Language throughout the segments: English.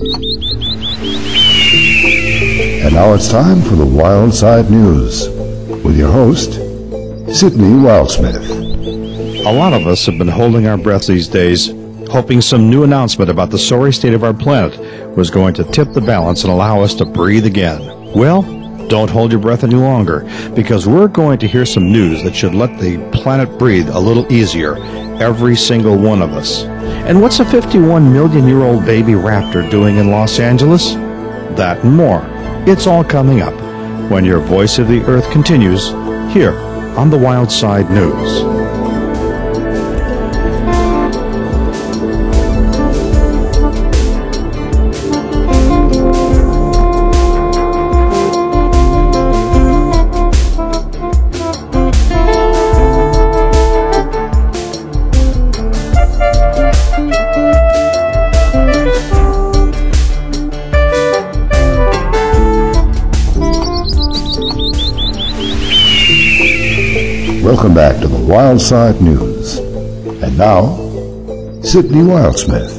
And now it's time for the Wild Side News with your host, Sydney Wildsmith. A lot of us have been holding our breath these days, hoping some new announcement about the sorry state of our planet was going to tip the balance and allow us to breathe again. Well, don't hold your breath any longer, because we're going to hear some news that should let the planet breathe a little easier, every single one of us. And what's a 51-million-year-old baby raptor doing in Los Angeles? That and more. It's all coming up when your Voice of the Earth continues here on the Wild Side News. Welcome back to the Wild Side News. And now, Sydney Wildsmith.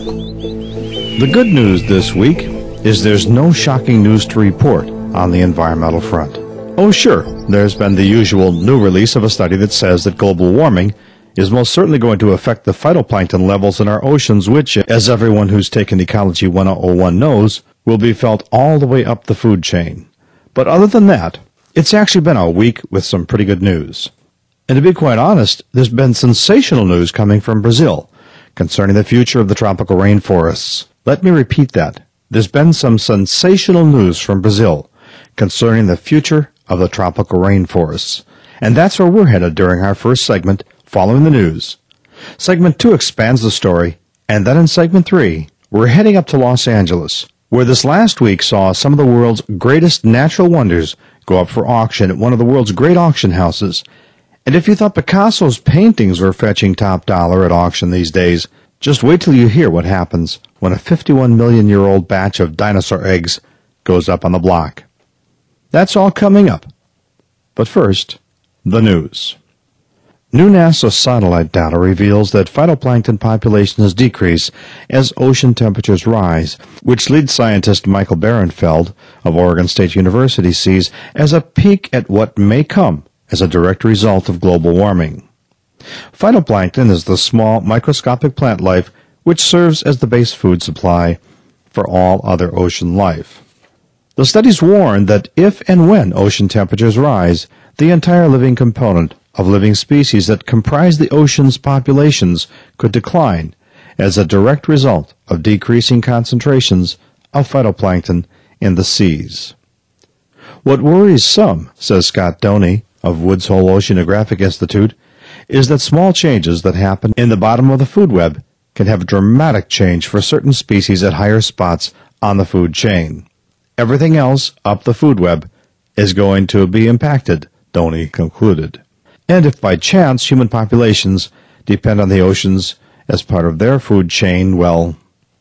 The good news this week is there's no shocking news to report on the environmental front. Oh sure, there's been the usual new release of a study that says that global warming is most certainly going to affect the phytoplankton levels in our oceans, which, as everyone who's taken Ecology 101 knows, will be felt all the way up the food chain. But other than that, it's actually been a week with some pretty good news. And to be quite honest, there's been sensational news coming from Brazil concerning the future of the tropical rainforests. Let me repeat that. There's been some sensational news from Brazil concerning the future of the tropical rainforests. And that's where we're headed during our first segment, following the news. Segment 2 expands the story, and then in segment 3, we're heading up to Los Angeles, where this last week saw some of the world's greatest natural wonders go up for auction at one of the world's great auction houses. And if you thought Picasso's paintings were fetching top dollar at auction these days, just wait till you hear what happens when a 51-million-year-old batch of dinosaur eggs goes up on the block. That's all coming up. But first, the news. New NASA satellite data reveals that phytoplankton populations decrease as ocean temperatures rise, which lead scientist Michael Barenfeld of Oregon State University sees as a peek at what may come as a direct result of global warming. Phytoplankton is the small microscopic plant life which serves as the base food supply for all other ocean life. The studies warn that if and when ocean temperatures rise, the entire living component of living species that comprise the ocean's populations could decline as a direct result of decreasing concentrations of phytoplankton in the seas. What worries some, says Scott Doney of Woods Hole Oceanographic Institute, is that small changes that happen in the bottom of the food web can have a dramatic change for certain species at higher spots on the food chain. Everything else up the food web is going to be impacted, Doney concluded. And if by chance human populations depend on the oceans as part of their food chain, well,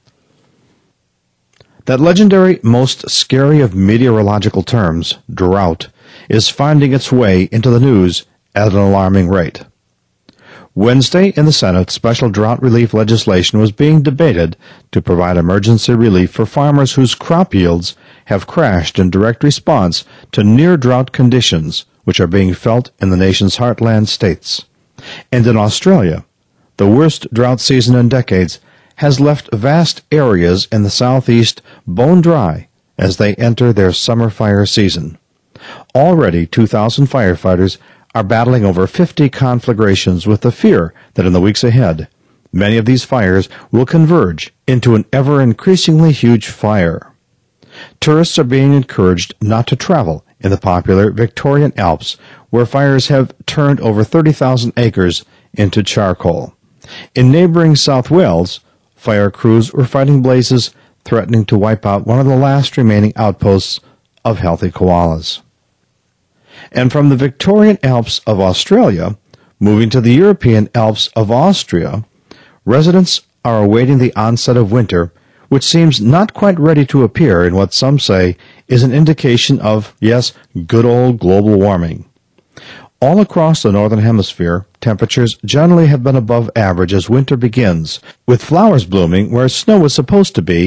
that legendary, most scary of meteorological terms, drought, is finding its way into the news at an alarming rate. Wednesday in the Senate, special drought relief legislation was being debated to provide emergency relief for farmers whose crop yields have crashed in direct response to near-drought conditions which are being felt in the nation's heartland states. And in Australia, the worst drought season in decades has left vast areas in the southeast bone dry as they enter their summer fire season. Already, 2,000 firefighters are battling over 50 conflagrations with the fear that in the weeks ahead, many of these fires will converge into an ever-increasingly huge fire. Tourists are being encouraged not to travel in the popular Victorian Alps, where fires have turned over 30,000 acres into charcoal. In neighboring South Wales, fire crews were fighting blazes threatening to wipe out one of the last remaining outposts of healthy koalas. And from the Victorian Alps of Australia, moving to the European Alps of Austria, residents are awaiting the onset of winter, which seems not quite ready to appear in what some say is an indication of, yes, good old global warming. All across the Northern Hemisphere, temperatures generally have been above average as winter begins, with flowers blooming where snow was supposed to be,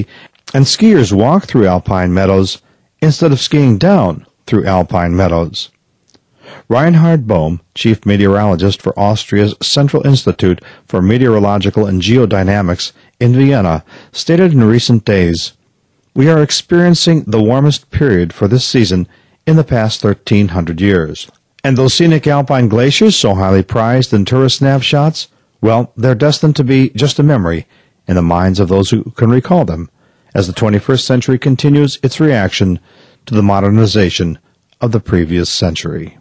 And skiers walk through alpine meadows instead of skiing down through alpine meadows. Reinhard Bohm, chief meteorologist for Austria's Central Institute for Meteorological and Geodynamics in Vienna, stated in recent days, "We are experiencing the warmest period for this season in the past 1,300 years. And those scenic alpine glaciers, so highly prized in tourist snapshots, well, they're destined to be just a memory in the minds of those who can recall them, as the 21st century continues its reaction to the modernization of the previous century."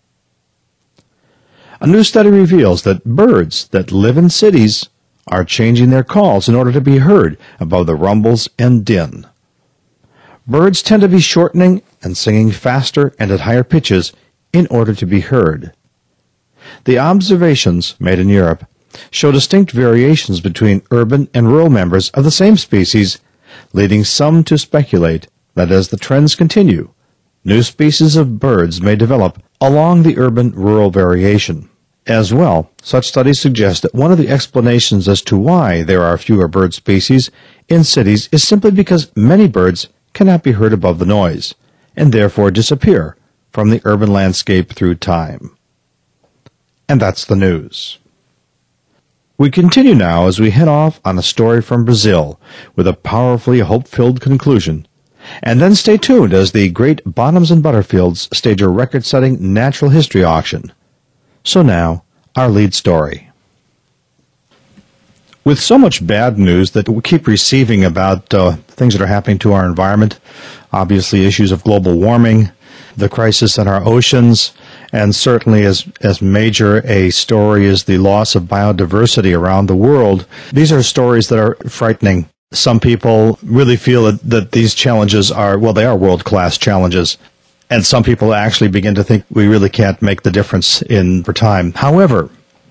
A new study reveals that birds that live in cities are changing their calls in order to be heard above the rumbles and din. Birds tend to be shortening and singing faster and at higher pitches in order to be heard. The observations made in Europe show distinct variations between urban and rural members of the same species, leading some to speculate that as the trends continue, new species of birds may develop along the urban-rural variation. As well, such studies suggest that one of the explanations as to why there are fewer bird species in cities is simply because many birds cannot be heard above the noise, and therefore disappear from the urban landscape through time. And that's the news. We continue now as we head off on a story from Brazil with a powerfully hope-filled conclusion. And then stay tuned as the great Bottoms and Butterfields stage a record-setting natural history auction. So now, our lead story. With so much bad news that we keep receiving about things that are happening to our environment, obviously issues of global warming, the crisis in our oceans, and certainly as major a story is the loss of biodiversity around the world, these are stories that are frightening. Some people really feel that these challenges are world-class challenges. And some people actually begin to think we really can't make the difference in for time. However,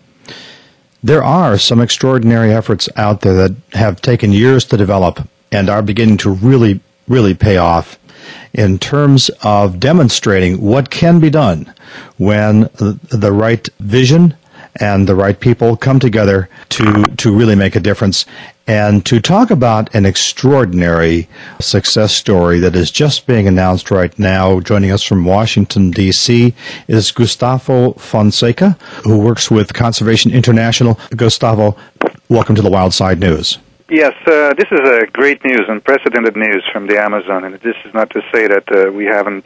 there are some extraordinary efforts out there that have taken years to develop and are beginning to really, really pay off in terms of demonstrating what can be done when the right vision and the right people come together to really make a difference. And to talk about an extraordinary success story that is just being announced right now, joining us from Washington, D.C., is Gustavo Fonseca, who works with Conservation International. Gustavo, welcome to the Wild Side News. Yes, this is great news, unprecedented news from the Amazon, and this is not to say that we haven't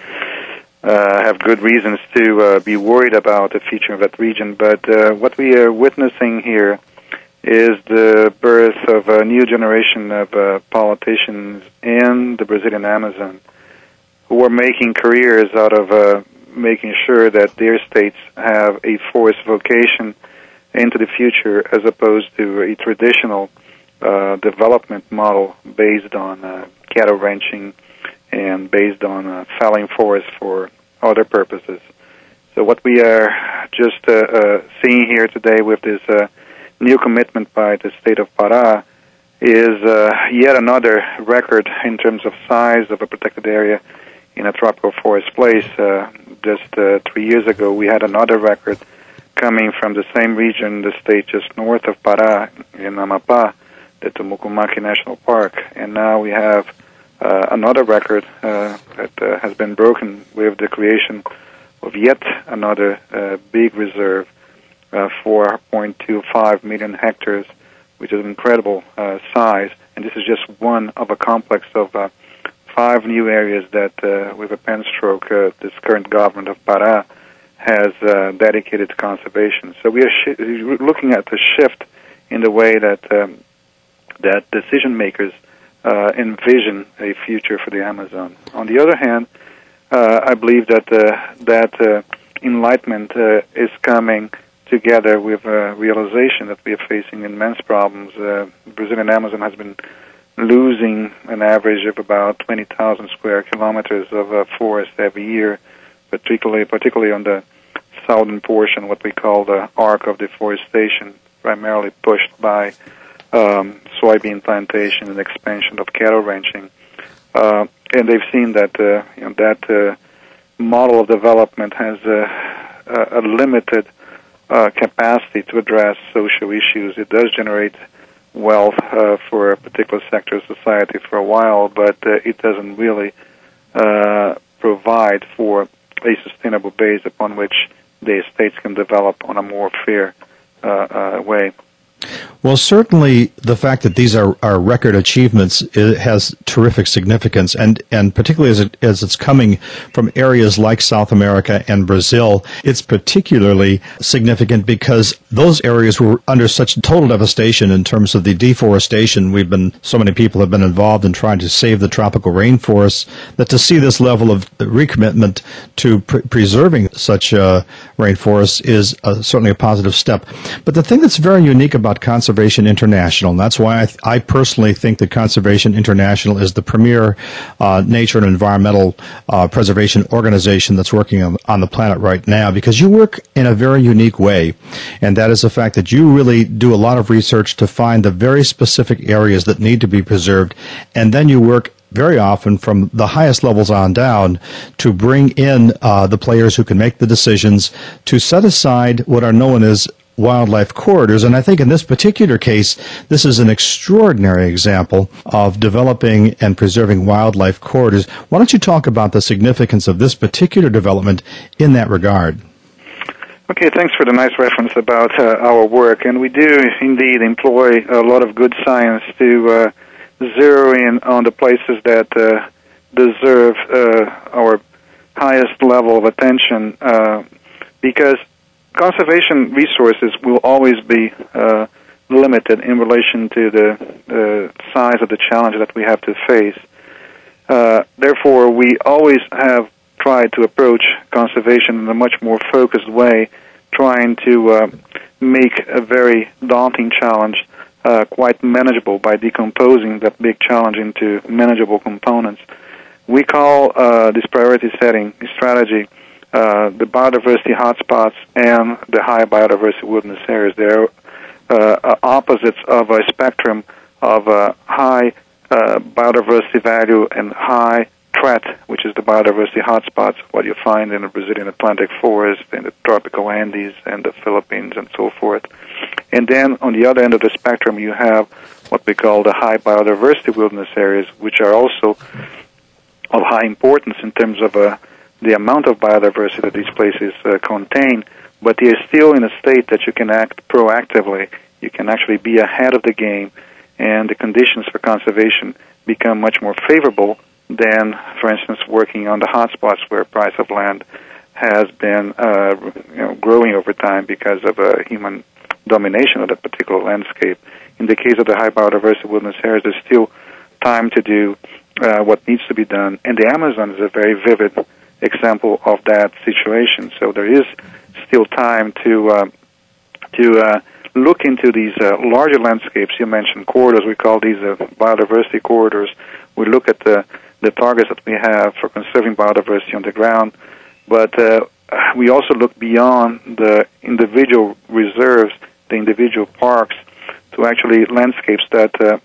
have good reasons to be worried about the future of that region, but what we are witnessing here is the birth of a new generation of politicians in the Brazilian Amazon who are making careers out of making sure that their states have a forest vocation into the future as opposed to a traditional development model based on cattle ranching and based on felling forests for other purposes. So what we are just seeing here today with this new commitment by the state of Pará is yet another record in terms of size of a protected area in a tropical forest place. Just 3 years ago, we had another record coming from the same region, the state just north of Pará, in Amapá, the Tumucumaki National Park. And now we have another record that has been broken with the creation of yet another big reserve, 4.25 million hectares, which is an incredible size. And this is just one of a complex of 5 new areas that, with a pen stroke, this current government of Pará has dedicated to conservation. So we are looking at the shift in the way that that decision makers envision a future for the Amazon. On the other hand, I believe that that enlightenment is coming together with a realization that we are facing immense problems. The Brazilian Amazon has been losing an average of about 20,000 square kilometers of forest every year, particularly on the southern portion, what we call the arc of deforestation, primarily pushed by soybean plantation and expansion of cattle ranching. And they've seen that that model of development has a limited capacity to address social issues. It does generate wealth for a particular sector of society for a while, but it doesn't really provide for a sustainable base upon which the states can develop on a more fair way. Well, certainly the fact that these are record achievements has terrific significance, and particularly as it's coming from areas like South America and Brazil, it's particularly significant because those areas were under such total devastation in terms of the deforestation. So many people have been involved in trying to save the tropical rainforests, that to see this level of recommitment to preserving such rainforests is certainly a positive step. But the thing that's very unique about Conservation International, and that's why I personally think that Conservation International is the premier nature and environmental preservation organization that's working on the planet right now, because you work in a very unique way, and that is the fact that you really do a lot of research to find the very specific areas that need to be preserved, and then you work very often from the highest levels on down to bring in the players who can make the decisions to set aside what are known as wildlife corridors. And I think in this particular case, this is an extraordinary example of developing and preserving wildlife corridors. Why don't you talk about the significance of this particular development in that regard? Okay, thanks for the nice reference about our work. And we do indeed employ a lot of good science to zero in on the places that deserve our highest level of attention, because conservation resources will always be limited in relation to the size of the challenge that we have to face. Therefore, we always have tried to approach conservation in a much more focused way, trying to make a very daunting challenge quite manageable by decomposing that big challenge into manageable components. We call this priority setting strategy the biodiversity hotspots and the high biodiversity wilderness areas. They're opposites of a spectrum of high biodiversity value and high threat, which is the biodiversity hotspots, what you find in the Brazilian Atlantic forest, in the tropical Andes, and the Philippines, and so forth. And then on the other end of the spectrum, you have what we call the high biodiversity wilderness areas, which are also of high importance in terms of the amount of biodiversity that these places contain, but they are still in a state that you can act proactively. You can actually be ahead of the game, and the conditions for conservation become much more favorable than, for instance, working on the hotspots where price of land has been growing over time because of human domination of that particular landscape. In the case of the high biodiversity wilderness areas, there's still time to do what needs to be done, and the Amazon is a very vivid example of that situation. So there is still time to look into these larger landscapes. You mentioned corridors. We call these biodiversity corridors. We look at the targets that we have for conserving biodiversity on the ground, but we also look beyond the individual reserves, the individual parks, to actually landscapes that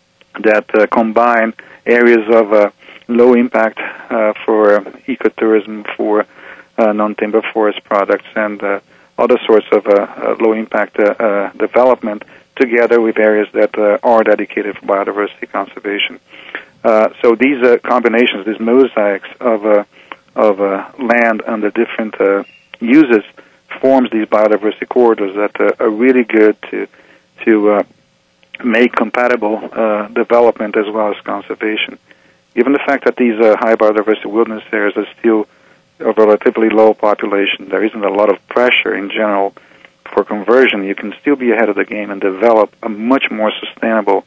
combine areas of low impact for ecotourism, for non-timber forest products, and other sorts of low impact development, together with areas that are dedicated for biodiversity conservation. So these combinations, these mosaics of land under different uses, forms these biodiversity corridors that are really good to make compatible development as well as conservation. Given the fact that these high biodiversity wilderness areas are still a relatively low population, there isn't a lot of pressure in general for conversion, you can still be ahead of the game and develop a much more sustainable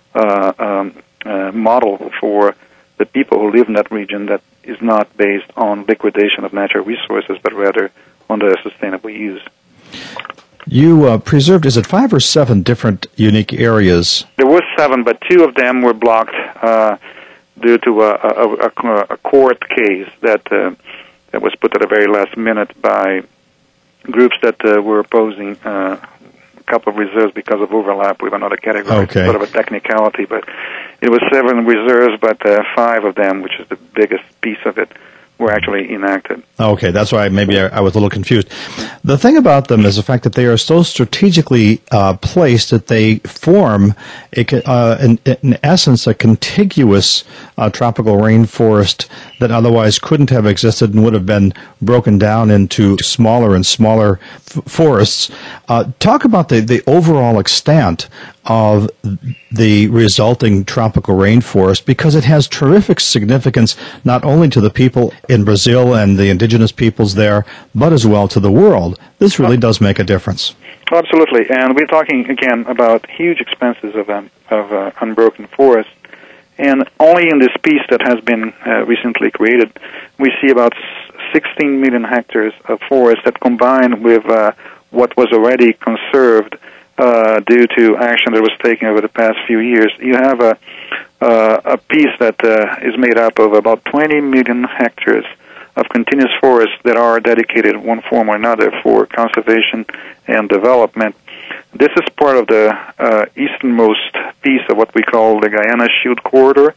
model for the people who live in that region that is not based on liquidation of natural resources, but rather on their sustainable use. You preserved, is it 5 or 7 different unique areas? There were 7, but 2 of them were blocked due to a court case that was put at the very last minute by groups that were opposing a couple of reserves because of overlap with another category. Okay. Sort of a technicality, but it was 7 reserves, but 5 of them, which is the biggest piece of it, were actually enacted. Okay, that's why maybe I was a little confused. The thing about them is the fact that they are so strategically placed that they form, in essence, a contiguous tropical rainforest that otherwise couldn't have existed and would have been broken down into smaller and smaller forests. Talk about the overall extent of the resulting tropical rainforest, because it has terrific significance not only to the people in Brazil and the indigenous peoples there, but as well to the world. This really does make a difference. Absolutely, and we're talking again about huge expanses of unbroken forest. And only in this piece that has been recently created, we see about 16 million hectares of forest that combine with what was already conserved due to action that was taken over the past few years. You have a piece that is made up of about 20 million hectares of continuous forests that are dedicated in one form or another for conservation and development. This is part of the easternmost piece of what we call the Guyana Shield Corridor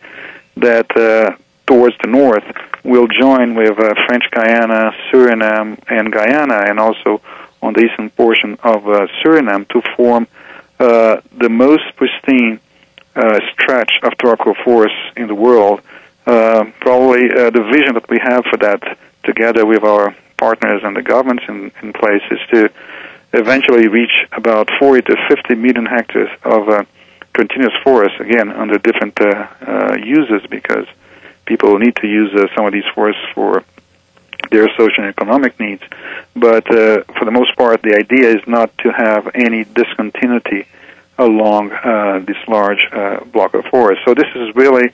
that towards the north will join with French Guiana, Suriname, and Guyana, and also on the eastern portion of Suriname to form the most pristine stretch of tropical forests in the world. Probably the vision that we have for that, together with our partners and the governments in place, is to eventually reach about 40 to 50 million hectares of continuous forests, again, under different uses, because people need to use some of these forests for their social and economic needs. But for the most part, the idea is not to have any discontinuity along this large block of forest. So this is really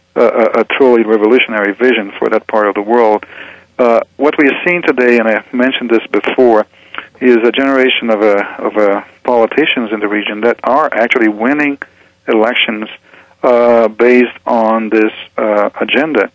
a truly revolutionary vision for that part of the world. What we are seeing today, and I mentioned this before, is a generation of politicians in the region that are actually winning elections based on this agenda.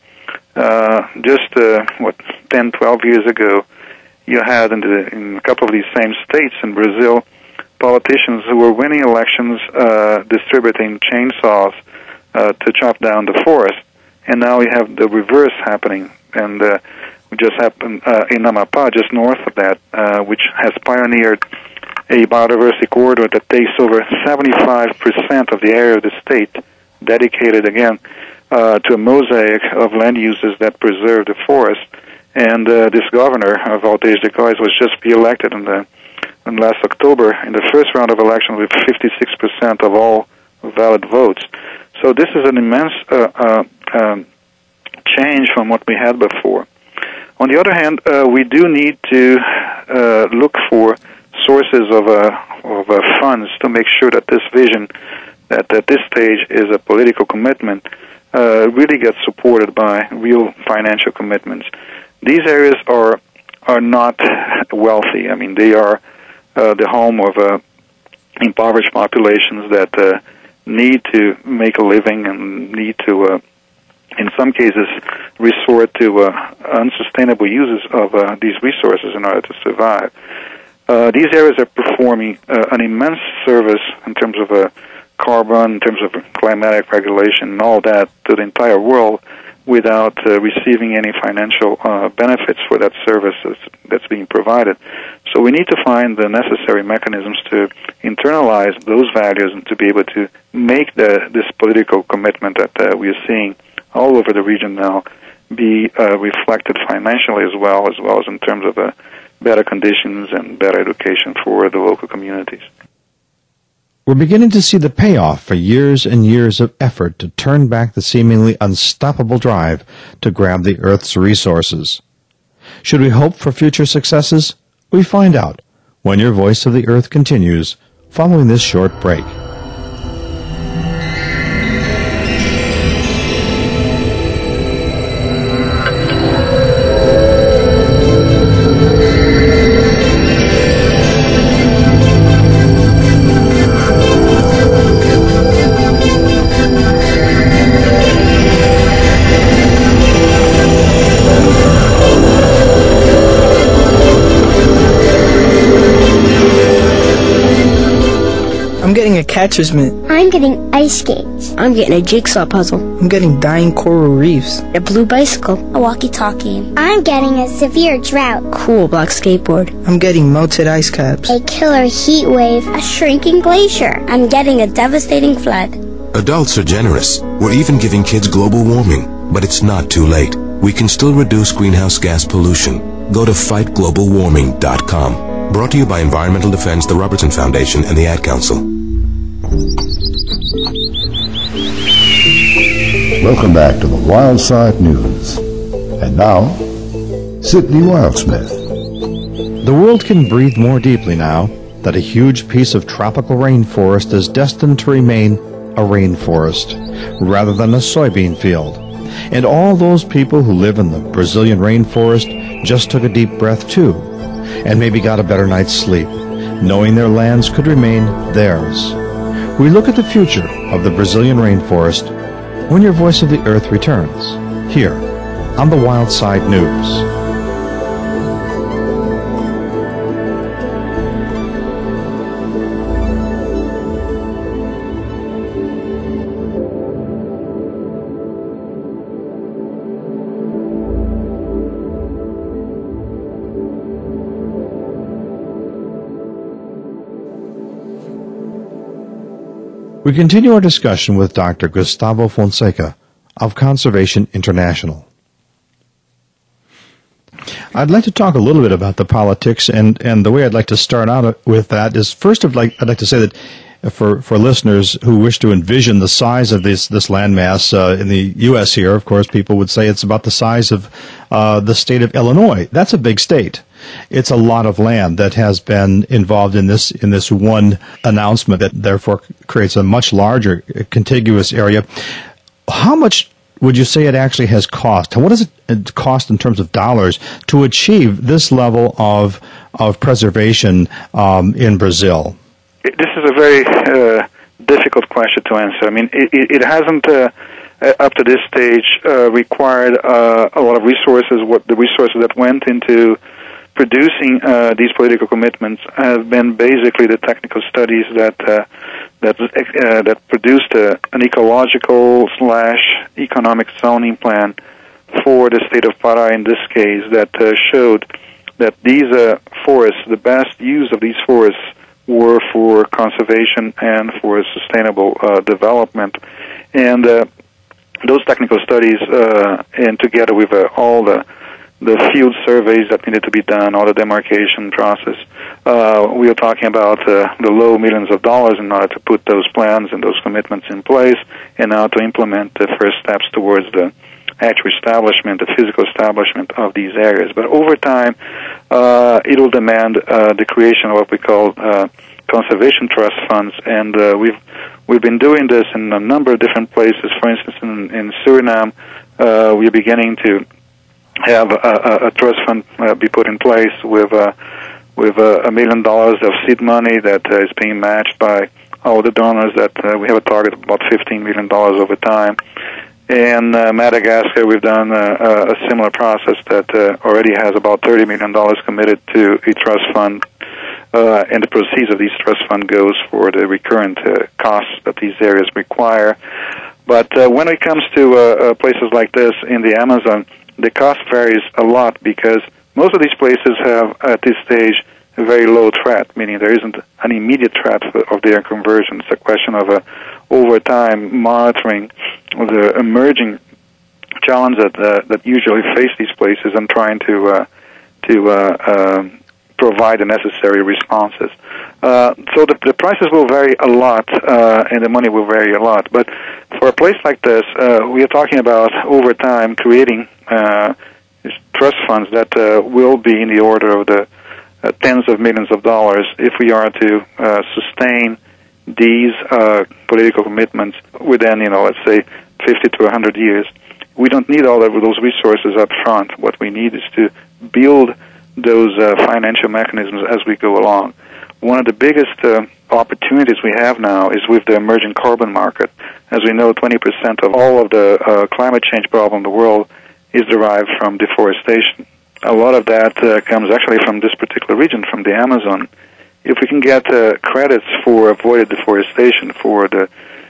Just 10, 12 years ago, you had in a couple of these same states in Brazil politicians who were winning elections distributing chainsaws to chop down the forest, and now we have the reverse happening. And it just happened in Amapá, just north of that, which has pioneered a biodiversity corridor that takes over 75% of the area of the state, dedicated again to a mosaic of land uses that preserve the forest. And this governor, Valdeir de Góes, was just elected in last October in the first round of elections with 56% of all valid votes. So this is an immense change from what we had before. On the other hand, we do need to look for sources of funds to make sure that this vision, that at this stage is a political commitment, really gets supported by real financial commitments. These areas are not wealthy. I mean, they are the home of impoverished populations that need to make a living and need to, in some cases, resort to unsustainable uses of these resources in order to survive. These areas are performing an immense service in terms of carbon, in terms of climatic regulation, and all that to the entire world without receiving any financial benefits for that service that's being provided. So we need to find the necessary mechanisms to internalize those values and to be able to make this political commitment that we are seeing all over the region now be reflected financially as well as in terms of better conditions and better education for the local communities. We're beginning to see the payoff for years and years of effort to turn back the seemingly unstoppable drive to grab the Earth's resources. Should we hope for future successes? We find out when Your Voice of the Earth continues following this short break. I'm getting a catcher's mitt. I'm getting ice skates. I'm getting a jigsaw puzzle. I'm getting dying coral reefs. A blue bicycle. A walkie-talkie. I'm getting a severe drought. Cool black skateboard. I'm getting melted ice caps. A killer heat wave. A shrinking glacier. I'm getting a devastating flood. Adults are generous. We're even giving kids global warming. But it's not too late. We can still reduce greenhouse gas pollution. Go to fightglobalwarming.com. Brought to you by Environmental Defense, the Robertson Foundation, and the Ad Council. Welcome back to the Wild Side News. And now, Sidney Wildsmith. The world can breathe more deeply now that a huge piece of tropical rainforest is destined to remain a rainforest rather than a soybean field. And all those people who live in the Brazilian rainforest just took a deep breath too, and maybe got a better night's sleep, knowing their lands could remain theirs. We look at the future of the Brazilian rainforest when your Voice of the Earth returns, here on the Wild Side News. We continue our discussion with Dr. Gustavo Fonseca of Conservation International. I'd like to talk a little bit about the politics, and the way I'd like to start out with that is, first I'd like to say that for listeners who wish to envision the size of this landmass in the U.S. here, of course, people would say it's about the size of the state of Illinois. That's a big state. It's a lot of land that has been involved in this one announcement that therefore creates a much larger contiguous area. How much would you say it actually has cost? What does it cost in terms of dollars to achieve this level of preservation in Brazil? This is a very difficult question to answer. I mean, it hasn't up to this stage required a lot of resources. What the resources that went into producing these political commitments have been basically the technical studies that produced an ecological / economic zoning plan for the state of Pará in this case that showed that these forests, the best use of these forests were for conservation and for sustainable development. And those technical studies, and together with all the field surveys that needed to be done, all the demarcation process, we are talking about the low millions of dollars in order to put those plans and those commitments in place, and now to implement the first steps towards the actual establishment, the physical establishment of these areas. But over time, it will demand the creation of what we call conservation trust funds, and we've been doing this in a number of different places. For instance, in Suriname, we are beginning to have a trust fund be put in place with $1 million of seed money that is being matched by all the donors. That we have a target of about $15 million over time. In Madagascar, we've done a similar process that already has about $30 million committed to a trust fund, and the proceeds of these trust fund goes for the recurrent costs that these areas require. But when it comes to places like this in the Amazon, the cost varies a lot because most of these places have, at this stage, a very low threat, meaning there isn't an immediate threat of their conversion. It's a question of over time monitoring the emerging challenges that usually face these places and trying to provide the necessary responses. So the prices will vary a lot, and the money will vary a lot. But for a place like this, we are talking about over time creating trust funds that will be in the order of the tens of millions of dollars if we are to sustain these political commitments within, let's say, 50 to 100 years. We don't need all of those resources up front. What we need is to build those financial mechanisms as we go along. One of the biggest opportunities we have now is with the emerging carbon market. As we know, 20% of all of the climate change problem in the world is derived from deforestation. A lot of that comes actually from this particular region, from the Amazon. If we can get credits for avoided deforestation, for the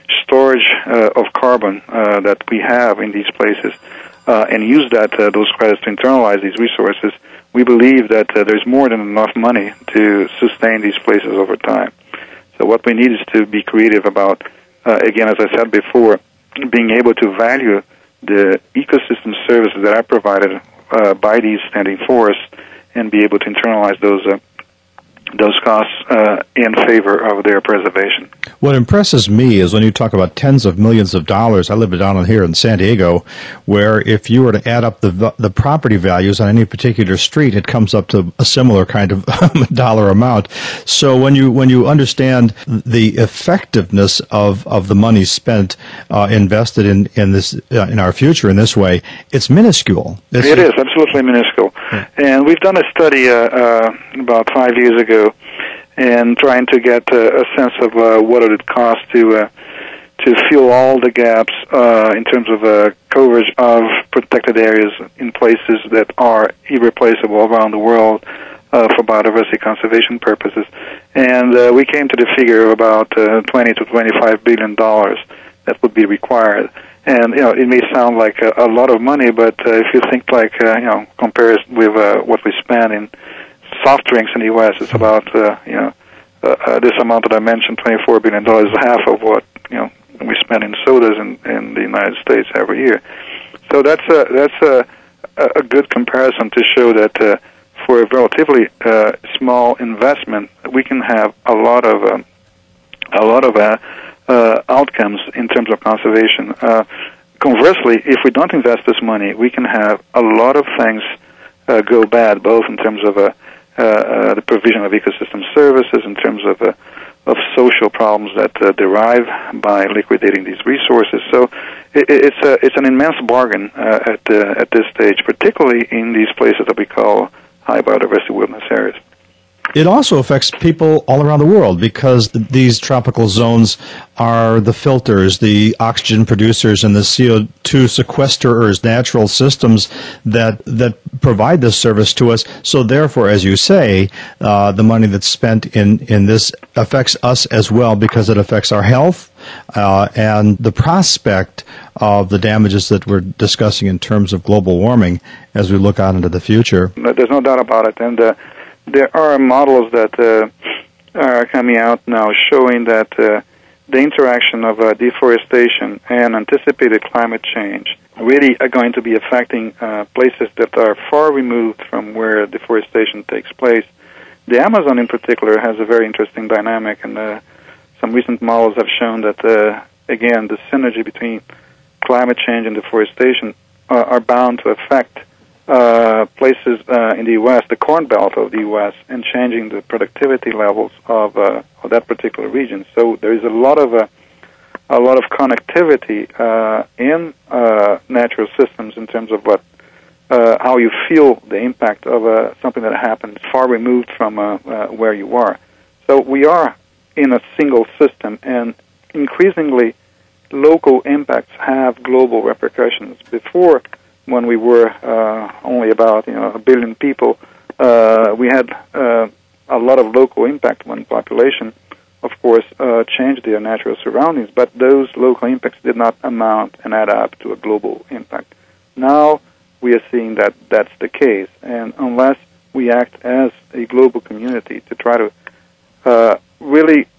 storage of carbon that we have in these places and use those credits to internalize these resources, we believe that there's more than enough money to sustain these places over time. So what we need is to be creative about, again, as I said before, being able to value the ecosystem services that are provided by these standing forests and be able to internalize those costs in favor of their preservation. What impresses me is when you talk about tens of millions of dollars. I live down here in San Diego, where if you were to add up the property values on any particular street, it comes up to a similar kind of dollar amount. So when you understand the effectiveness of the money spent invested in this in our future in this way, it's minuscule. It is absolutely minuscule. Yeah. And we've done a study about 5 years ago, and trying to get a sense of what it would cost to fill all the gaps in terms of coverage of protected areas in places that are irreplaceable around the world for biodiversity conservation purposes. And we came to the figure of about $20 to $25 billion that would be required. And it may sound like a lot of money, but if you think compare it with what we spend in soft drinks in the U.S., it's about this amount that I mentioned, $24 billion, is half of what we spend in sodas in the United States every year. So that's a good comparison to show that for a relatively small investment, we can have a lot of outcomes in terms of conservation. Conversely, if we don't invest this money, we can have a lot of things go bad, both in terms of the provision of ecosystem services, in terms of social problems that derive by liquidating these resources. So it's an immense bargain at this stage, particularly in these places that we call high biodiversity wilderness areas. It also affects people all around the world because these tropical zones are the filters, the oxygen producers, and the CO2 sequesterers, natural systems that provide this service to us. So therefore, as you say, the money that's spent in this affects us as well because it affects our health and the prospect of the damages that we're discussing in terms of global warming as we look out into the future. There's no doubt about it. And there are models that are coming out now showing that the interaction of deforestation and anticipated climate change really are going to be affecting places that are far removed from where deforestation takes place. The Amazon in particular has a very interesting dynamic, and some recent models have shown that, again, the synergy between climate change and deforestation are bound to affect places in the U.S., the Corn Belt of the U.S., and changing the productivity levels of that particular region. So there is a lot of connectivity in natural systems in terms of how you feel the impact of something that happens far removed from where you are. So we are in a single system, and increasingly local impacts have global repercussions. Before, when we were only about a billion people, we had a lot of local impact when population, of course, changed their natural surroundings, but those local impacts did not amount and add up to a global impact. Now we are seeing that that's the case, and unless we act as a global community to try to really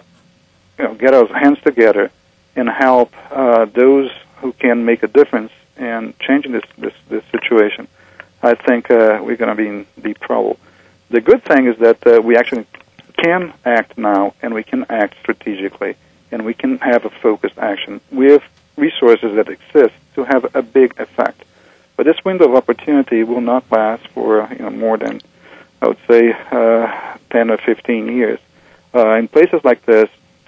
get our hands together and help those who can make a difference and changing this situation, I think we're going to be in deep trouble. The good thing is that we actually can act now, and we can act strategically, and we can have a focused action with resources that exist to have a big effect. But this window of opportunity will not last for more than, I would say, 10 or 15 years. In places like this,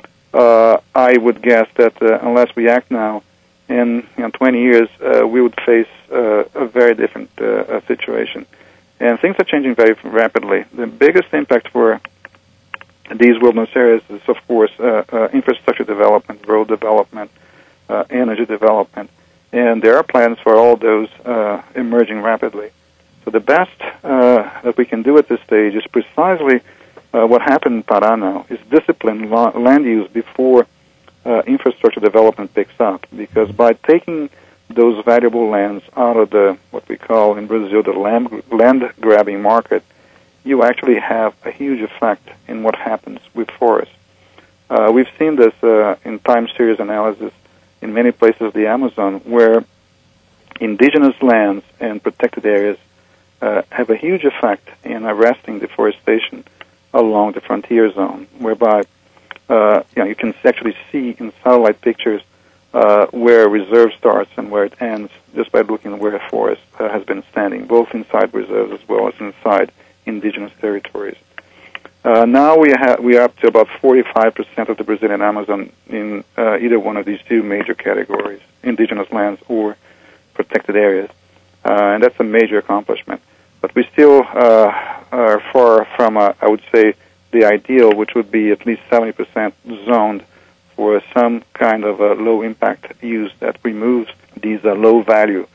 I would guess that unless we act now, in 20 years, we would face a very different situation. And things are changing very rapidly. The biggest impact for these wilderness areas is, of course, infrastructure development, road development, energy development. And there are plans for all those emerging rapidly. So the best that we can do at this stage is precisely what happened in Pará now, is discipline land use before infrastructure development picks up, because by taking those valuable lands out of the, what we call in Brazil, the land grabbing market, you actually have a huge effect in what happens with forests. We've seen this in time series analysis in many places of the Amazon, where indigenous lands and protected areas have a huge effect in arresting deforestation along the frontier zone, whereby you can actually see in satellite pictures where a reserve starts and where it ends just by looking at where a forest has been standing, both inside reserves as well as inside indigenous territories. Now we are up to about 45% of the Brazilian Amazon in either one of these two major categories, indigenous lands or protected areas. And that's a major accomplishment. But we still are far from, I would say, the ideal, which would be at least 70% zoned for some kind of a low-impact use that removes these low-value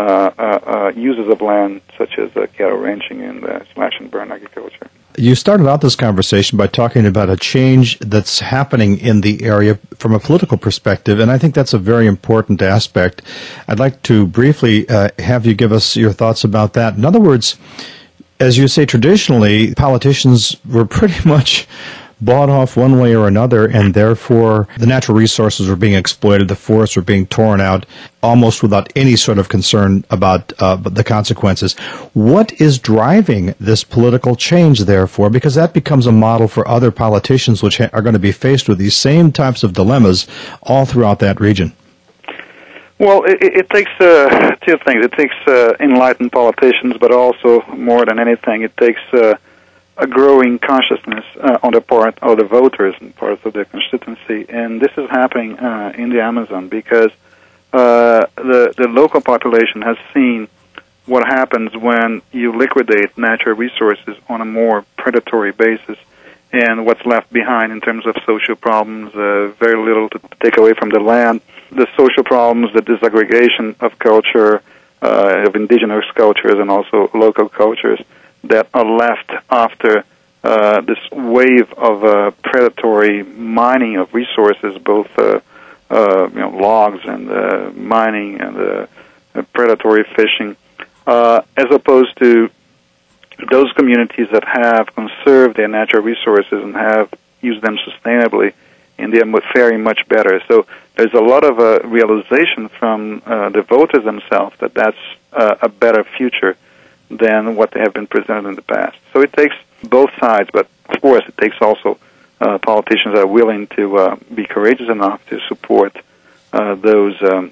uses of land, such as cattle ranching and slash-and-burn agriculture. You started out this conversation by talking about a change that's happening in the area from a political perspective, and I think that's a very important aspect. I'd like to briefly have you give us your thoughts about that. In other words, as you say, traditionally, politicians were pretty much bought off one way or another, and therefore the natural resources were being exploited, the forests were being torn out, almost without any sort of concern about the consequences. What is driving this political change, therefore? Because that becomes a model for other politicians which are going to be faced with these same types of dilemmas all throughout that region. Well, it takes two things. It takes enlightened politicians, but also, more than anything, it takes a growing consciousness on the part of the voters and parts of their constituency. And this is happening in the Amazon because the local population has seen what happens when you liquidate natural resources on a more predatory basis, and what's left behind in terms of social problems, very little to take away from the land, the social problems, the disaggregation of culture, of indigenous cultures and also local cultures that are left after this wave of predatory mining of resources, both logs and mining and predatory fishing, as opposed to those communities that have conserved their natural resources and have used them sustainably, and they are faring much better. So there's a lot of realization from the voters themselves that that's a better future than what they have been presented in the past. So it takes both sides, but of course it takes also politicians that are willing to be courageous enough to support those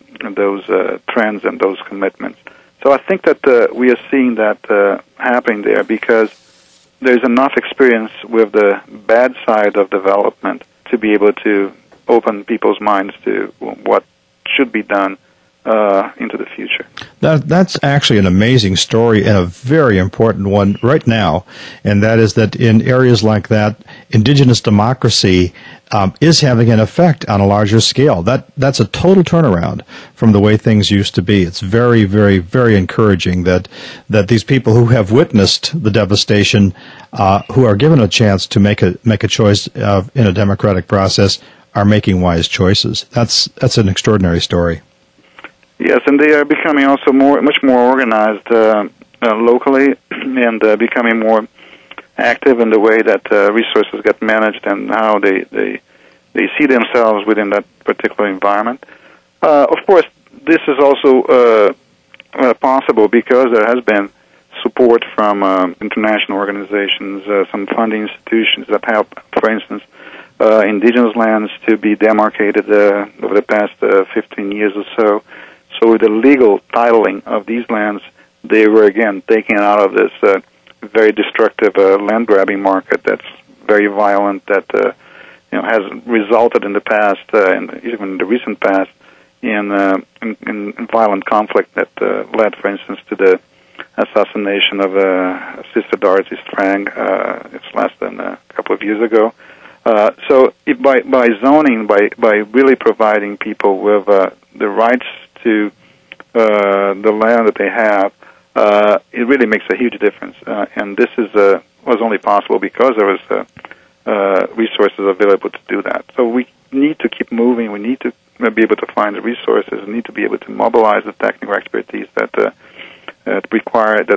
trends and those commitments. So I think that we are seeing that happening there because there's enough experience with the bad side of development to be able to open people's minds to what should be done into the future. That's actually an amazing story and a very important one right now, and that is that in areas like that, indigenous democracy is having an effect on a larger scale. That's a total turnaround from the way things used to be. It's very, very, very encouraging that these people who have witnessed the devastation, who are given a chance to make a choice in a democratic process, are making wise choices. That's an extraordinary story. Yes, and they are becoming also much more organized locally and becoming more active in the way that resources get managed and how they see themselves within that particular environment. Of course, this is also possible because there has been support from international organizations, some funding institutions that help, for instance, indigenous lands to be demarcated over the past 15 years or so. So with the legal titling of these lands, they were again taken out of this very destructive land grabbing market that's very violent, that has resulted in the past, and even in the recent past, in violent conflict that led, for instance, to the assassination of Sister Dorothy Strang. It's less than a couple of years ago. So by zoning, by really providing people with the rights to the land that they have, it really makes a huge difference. And this was only possible because there was resources available to do that. So we need to keep moving. We need to be able to find the resources. We need to be able to mobilize the technical expertise that is required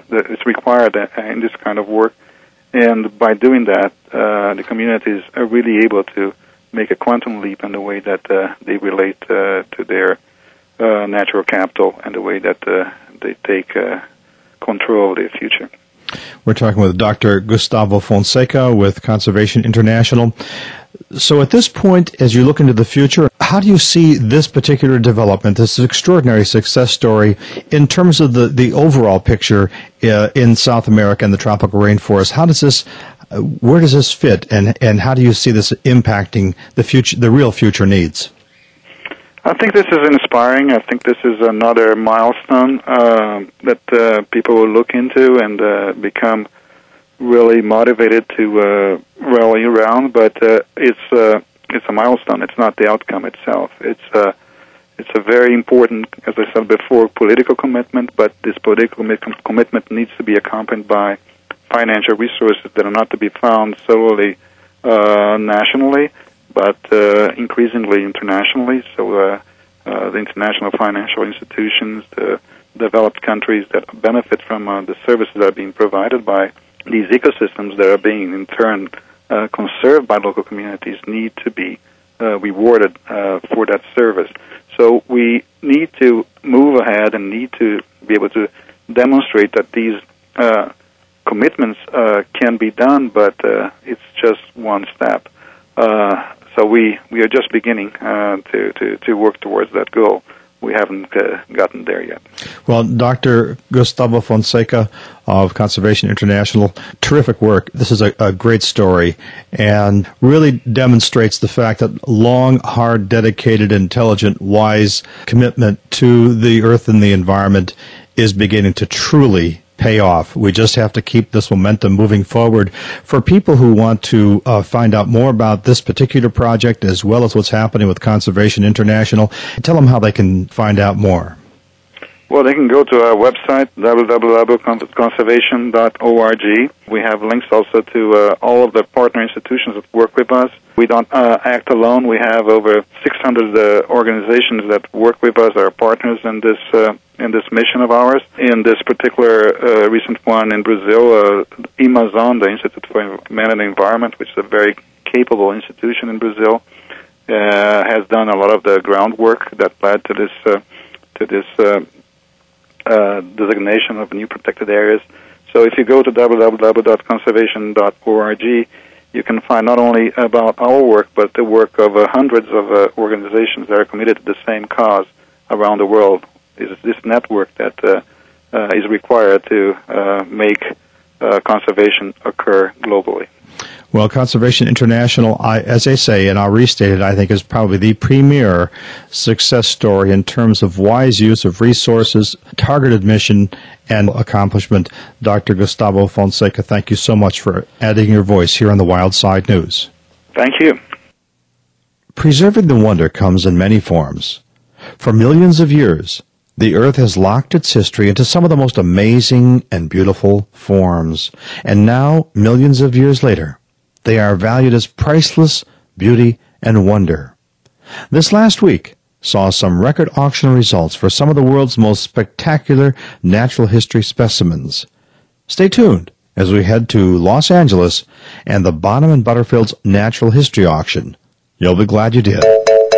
in this kind of work. And by doing that, the communities are really able to make a quantum leap in the way that they relate to their natural capital and the way that they take control of their future. We're talking with Dr. Gustavo Fonseca with Conservation International. So at this point, as you look into the future, how do you see this particular development, this extraordinary success story, in terms of the overall picture in South America and the tropical rainforest? Where does this fit, and how do you see this impacting the real future needs? I think this is inspiring. I think this is another milestone that people will look into and become really motivated to rally around. But it's a milestone. It's not the outcome itself. It's a very important, as I said before, political commitment. But this political commitment needs to be accompanied by financial resources that are not to be found solely nationally, but increasingly internationally. So the international financial institutions, the developed countries that benefit from the services that are being provided by these ecosystems that are being in turn conserved by local communities need to be rewarded for that service. So we need to move ahead and need to be able to demonstrate that these commitments can be done, but it's just one step. So we are just beginning to work towards that goal. We haven't gotten there yet. Well, Dr. Gustavo Fonseca of Conservation International, terrific work. This is a great story and really demonstrates the fact that long, hard, dedicated, intelligent, wise commitment to the earth and the environment is beginning to truly pay off. We just have to keep this momentum moving forward. For people who want to find out more about this particular project as well as what's happening with Conservation International, tell them how they can find out more. Well, they can go to our website, www.conservation.org. We have links also to all of the partner institutions that work with us. We don't act alone. We have over 600 organizations that work with us, our partners in this mission of ours. In this particular recent one in Brazil, Amazon, the Institute for Man and the Environment, which is a very capable institution in Brazil, has done a lot of the groundwork that led to this designation of new protected areas. So if you go to www.conservation.org, you can find not only about our work, but the work of hundreds of organizations that are committed to the same cause around the world. It's this network that is required to make conservation occur globally. Well, Conservation International, as I say, and I'll restate it, I think is probably the premier success story in terms of wise use of resources, targeted mission, and accomplishment. Dr. Gustavo Fonseca, thank you so much for adding your voice here on the Wild Side News. Thank you. Preserving the wonder comes in many forms. For millions of years, the Earth has locked its history into some of the most amazing and beautiful forms. And now, millions of years later, they are valued as priceless beauty and wonder. This last week saw some record auction results for some of the world's most spectacular natural history specimens. Stay tuned as we head to Los Angeles and the Bonham and Butterfield's Natural History Auction. You'll be glad you did.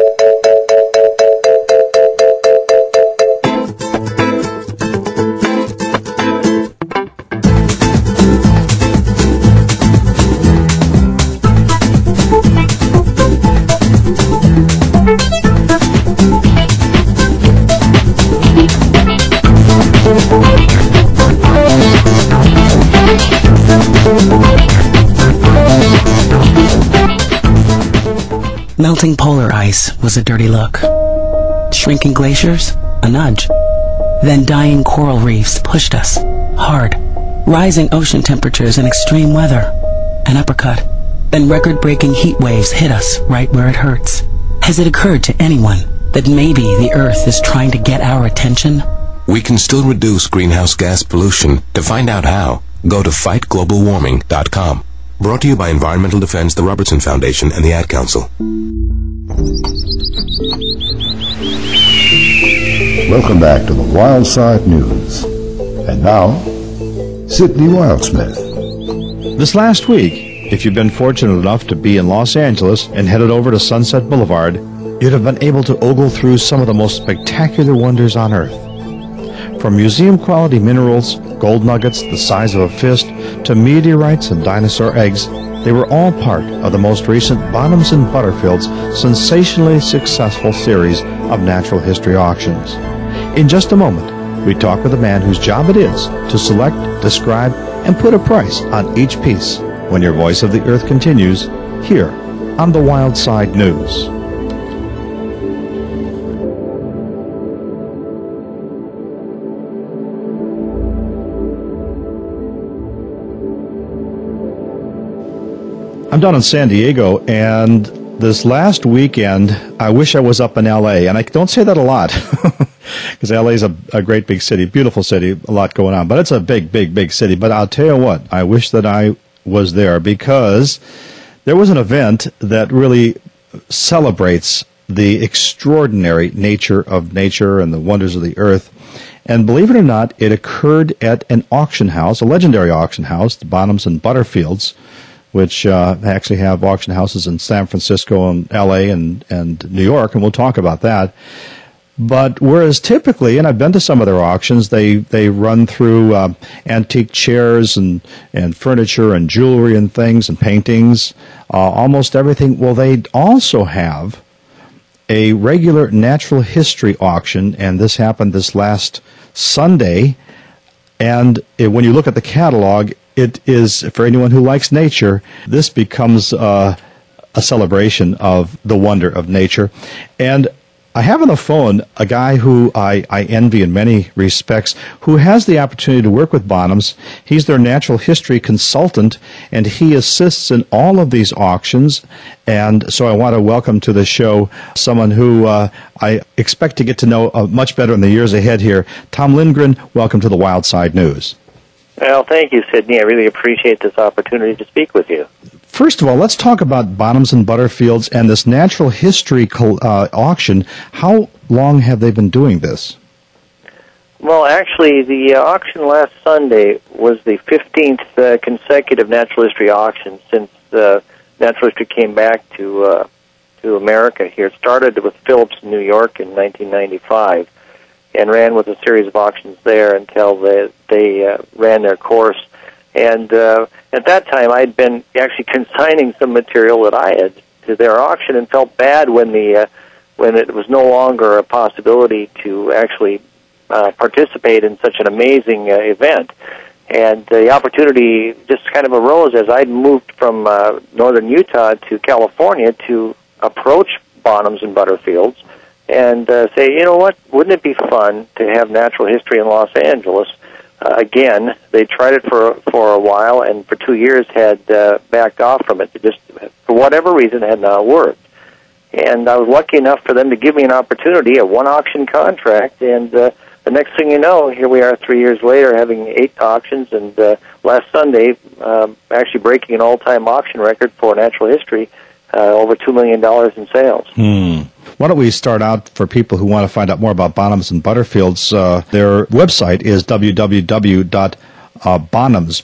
Melting polar ice was a dirty look. Shrinking glaciers, a nudge. Then dying coral reefs pushed us, hard. Rising ocean temperatures and extreme weather, an uppercut. Then record-breaking heat waves hit us right where it hurts. Has it occurred to anyone that maybe the Earth is trying to get our attention? We can still reduce greenhouse gas pollution. To find out how, go to fightglobalwarming.com. Brought to you by Environmental Defense, the Robertson Foundation, and the Ad Council. Welcome back to the Wild Side News. And now, Sydney Wildsmith. This last week, if you've been fortunate enough to be in Los Angeles and headed over to Sunset Boulevard, you'd have been able to ogle through some of the most spectacular wonders on Earth. From museum-quality minerals, gold nuggets the size of a fist, to meteorites and dinosaur eggs, they were all part of the most recent Bonhams and Butterfield's sensationally successful series of natural history auctions. In just a moment, we talk with a man whose job it is to select, describe, and put a price on each piece when your Voice of the Earth continues here on the Wild Side News. I'm down in San Diego, and this last weekend, I wish I was up in L.A., and I don't say that a lot, because L.A. is a great big city, beautiful city, a lot going on, but it's a big, big, big city. But I'll tell you what, I wish that I was there, because there was an event that really celebrates the extraordinary nature of nature and the wonders of the earth. And believe it or not, it occurred at an auction house, a legendary auction house, the Bonhams and Butterfields, which actually have auction houses in San Francisco and L.A. and New York, and we'll talk about that. But whereas typically, and I've been to some of their auctions, they run through antique chairs and furniture and jewelry and things and paintings, almost everything. Well, they also have a regular natural history auction, and this happened this last Sunday. And when you look at the catalog, it is, for anyone who likes nature, this becomes a celebration of the wonder of nature. And I have on the phone a guy who I envy in many respects, who has the opportunity to work with Bonhams. He's their natural history consultant, and he assists in all of these auctions. And so I want to welcome to the show someone who I expect to get to know much better in the years ahead here. Tom Lindgren, welcome to the Wild Side News. Well, thank you, Sydney. I really appreciate this opportunity to speak with you. First of all, let's talk about Bonhams and Butterfields and this natural history auction. How long have they been doing this? Well, actually, the auction last Sunday was the 15th consecutive natural history auction since natural history came back to America here. It started with Phillips in New York in 1995 and ran with a series of auctions there until they ran their course. And at that time, I'd been actually consigning some material that I had to their auction, and felt bad when it was no longer a possibility to actually participate in such an amazing event. And the opportunity just kind of arose as I'd moved from northern Utah to California to approach Bonhams and Butterfields and say, you know what, wouldn't it be fun to have natural history in Los Angeles? Again, they tried it for a while, and for 2 years had backed off from it. It just, for whatever reason, had not worked. And I was lucky enough for them to give me an opportunity, a one-auction contract, and the next thing you know, here we are 3 years later having 8 auctions, and last Sunday actually breaking an all-time auction record for natural history, over $2 million in sales. Why don't we start out for people who want to find out more about Bonhams and Butterfields? Their website is www.bonhams,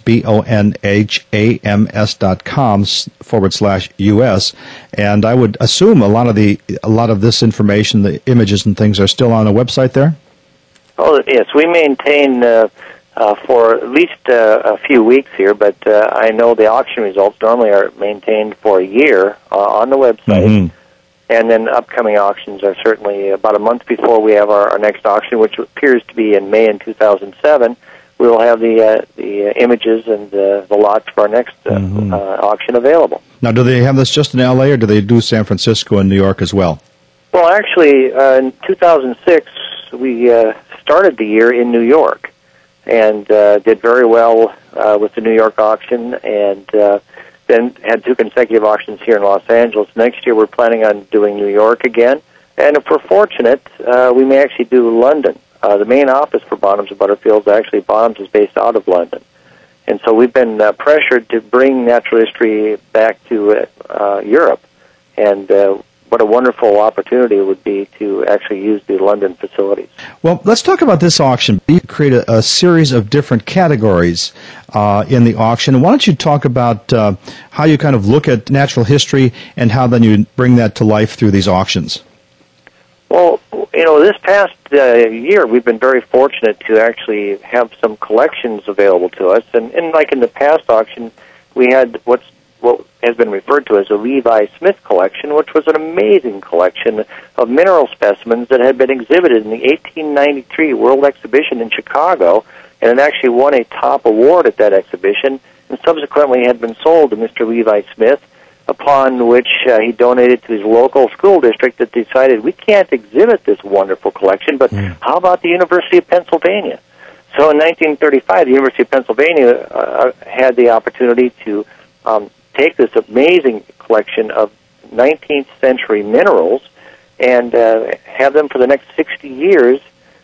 bonhams.com/US, and I would assume a lot of this information, the images and things, are still on the website there. Oh yes, we maintain for at least a few weeks here, but I know the auction results normally are maintained for a year on the website. Mm-hmm. And then upcoming auctions are certainly about a month before we have our next auction, which appears to be in May in 2007. We will have the images and the lots for our next auction available. Now, do they have this just in L.A., or do they do San Francisco and New York as well? Well, actually, in 2006, we started the year in New York and did very well with the New York auction, and then had 2 consecutive auctions here in Los Angeles. Next year, we're planning on doing New York again. And if we're fortunate, we may actually do London. The main office for Bonhams and Butterfields, actually, Bonhams is based out of London. And so we've been pressured to bring natural history back to Europe, and what a wonderful opportunity it would be to actually use the London facilities. Well, let's talk about this auction. You create a series of different categories in the auction. Why don't you talk about how you kind of look at natural history and how then you bring that to life through these auctions? Well, this past year we've been very fortunate to actually have some collections available to us. And like in the past auction, we had what has been referred to as a Levi Smith collection, which was an amazing collection of mineral specimens that had been exhibited in the 1893 World Exhibition in Chicago, and it actually won a top award at that exhibition, and subsequently had been sold to Mr. Levi Smith, upon which he donated to his local school district that decided, we can't exhibit this wonderful collection, but how about the University of Pennsylvania? So in 1935, the University of Pennsylvania had the opportunity to take this amazing collection of 19th century minerals and have them for the next 60 years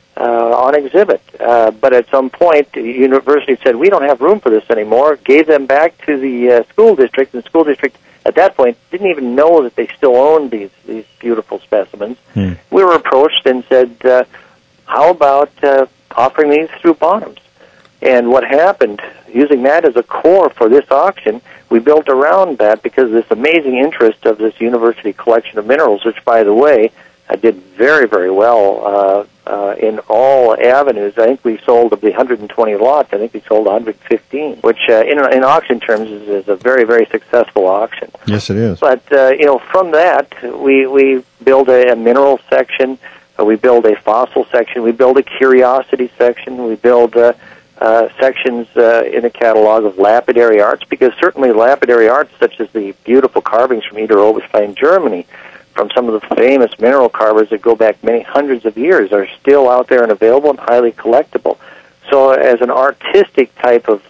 on exhibit. But at some point, the university said, we don't have room for this anymore, gave them back to the school district, and the school district at that point didn't even know that they still owned these beautiful specimens. We were approached and said, how about offering these through Bonhams? And what happened, using that as a core for this auction, we built around that because of this amazing interest of this university collection of minerals, which, by the way, did very, very well in all avenues. I think we sold, of the 120 lots, I think we sold 115, which in auction terms is a very, very successful auction. Yes, it is. But, from that, we build a mineral section, we build a fossil section, we build a curiosity section, we build sections in the catalog of lapidary arts, because certainly lapidary arts, such as the beautiful carvings from Eder Oberstein, Germany, from some of the famous mineral carvers that go back many hundreds of years, are still out there and available and highly collectible. So as an artistic type of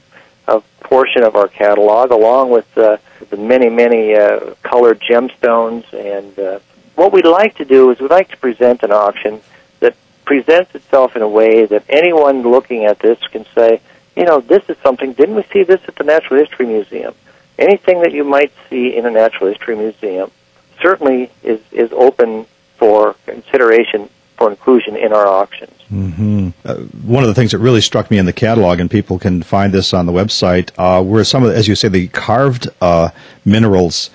portion of our catalog, along with the many, many colored gemstones, and what we'd like to do is we'd like to present an auction that presents itself in a way that anyone looking at this can say, this is something, didn't we see this at the Natural History Museum? Anything that you might see in a Natural History Museum certainly is open for consideration for inclusion in our auctions. Mm-hmm. One of the things that really struck me in the catalog, and people can find this on the website, were some of, as you say, the carved minerals.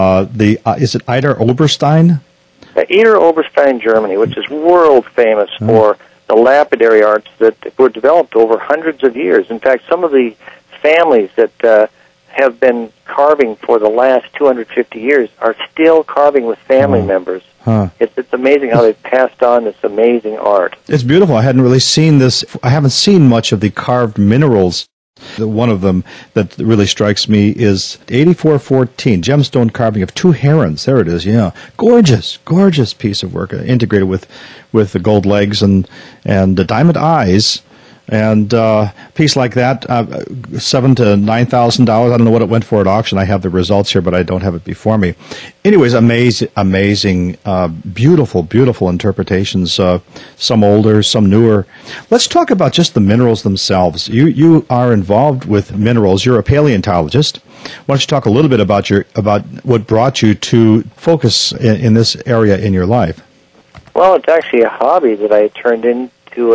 Is it Eder Oberstein? Eder Oberstein, Germany, which is world famous for the lapidary arts that were developed over hundreds of years. In fact, some of the families that have been carving for the last 250 years are still carving with family members. It's amazing how they've passed on this amazing art. It's beautiful. I hadn't really seen this. I haven't seen much of the carved minerals. One of them that really strikes me is 8414, gemstone carving of two herons. There it is, yeah. Gorgeous piece of work, integrated with the gold legs and the diamond eyes. And a piece like that, $7,000 to $9,000. I don't know what it went for at auction. I have the results here, but I don't have it before me. Anyways, amazing, beautiful interpretations. Some older, some newer. Let's talk about just the minerals themselves. You are involved with minerals. You're a paleontologist. Why don't you talk a little bit about what brought you to focus in this area in your life? Well, it's actually a hobby that I turned into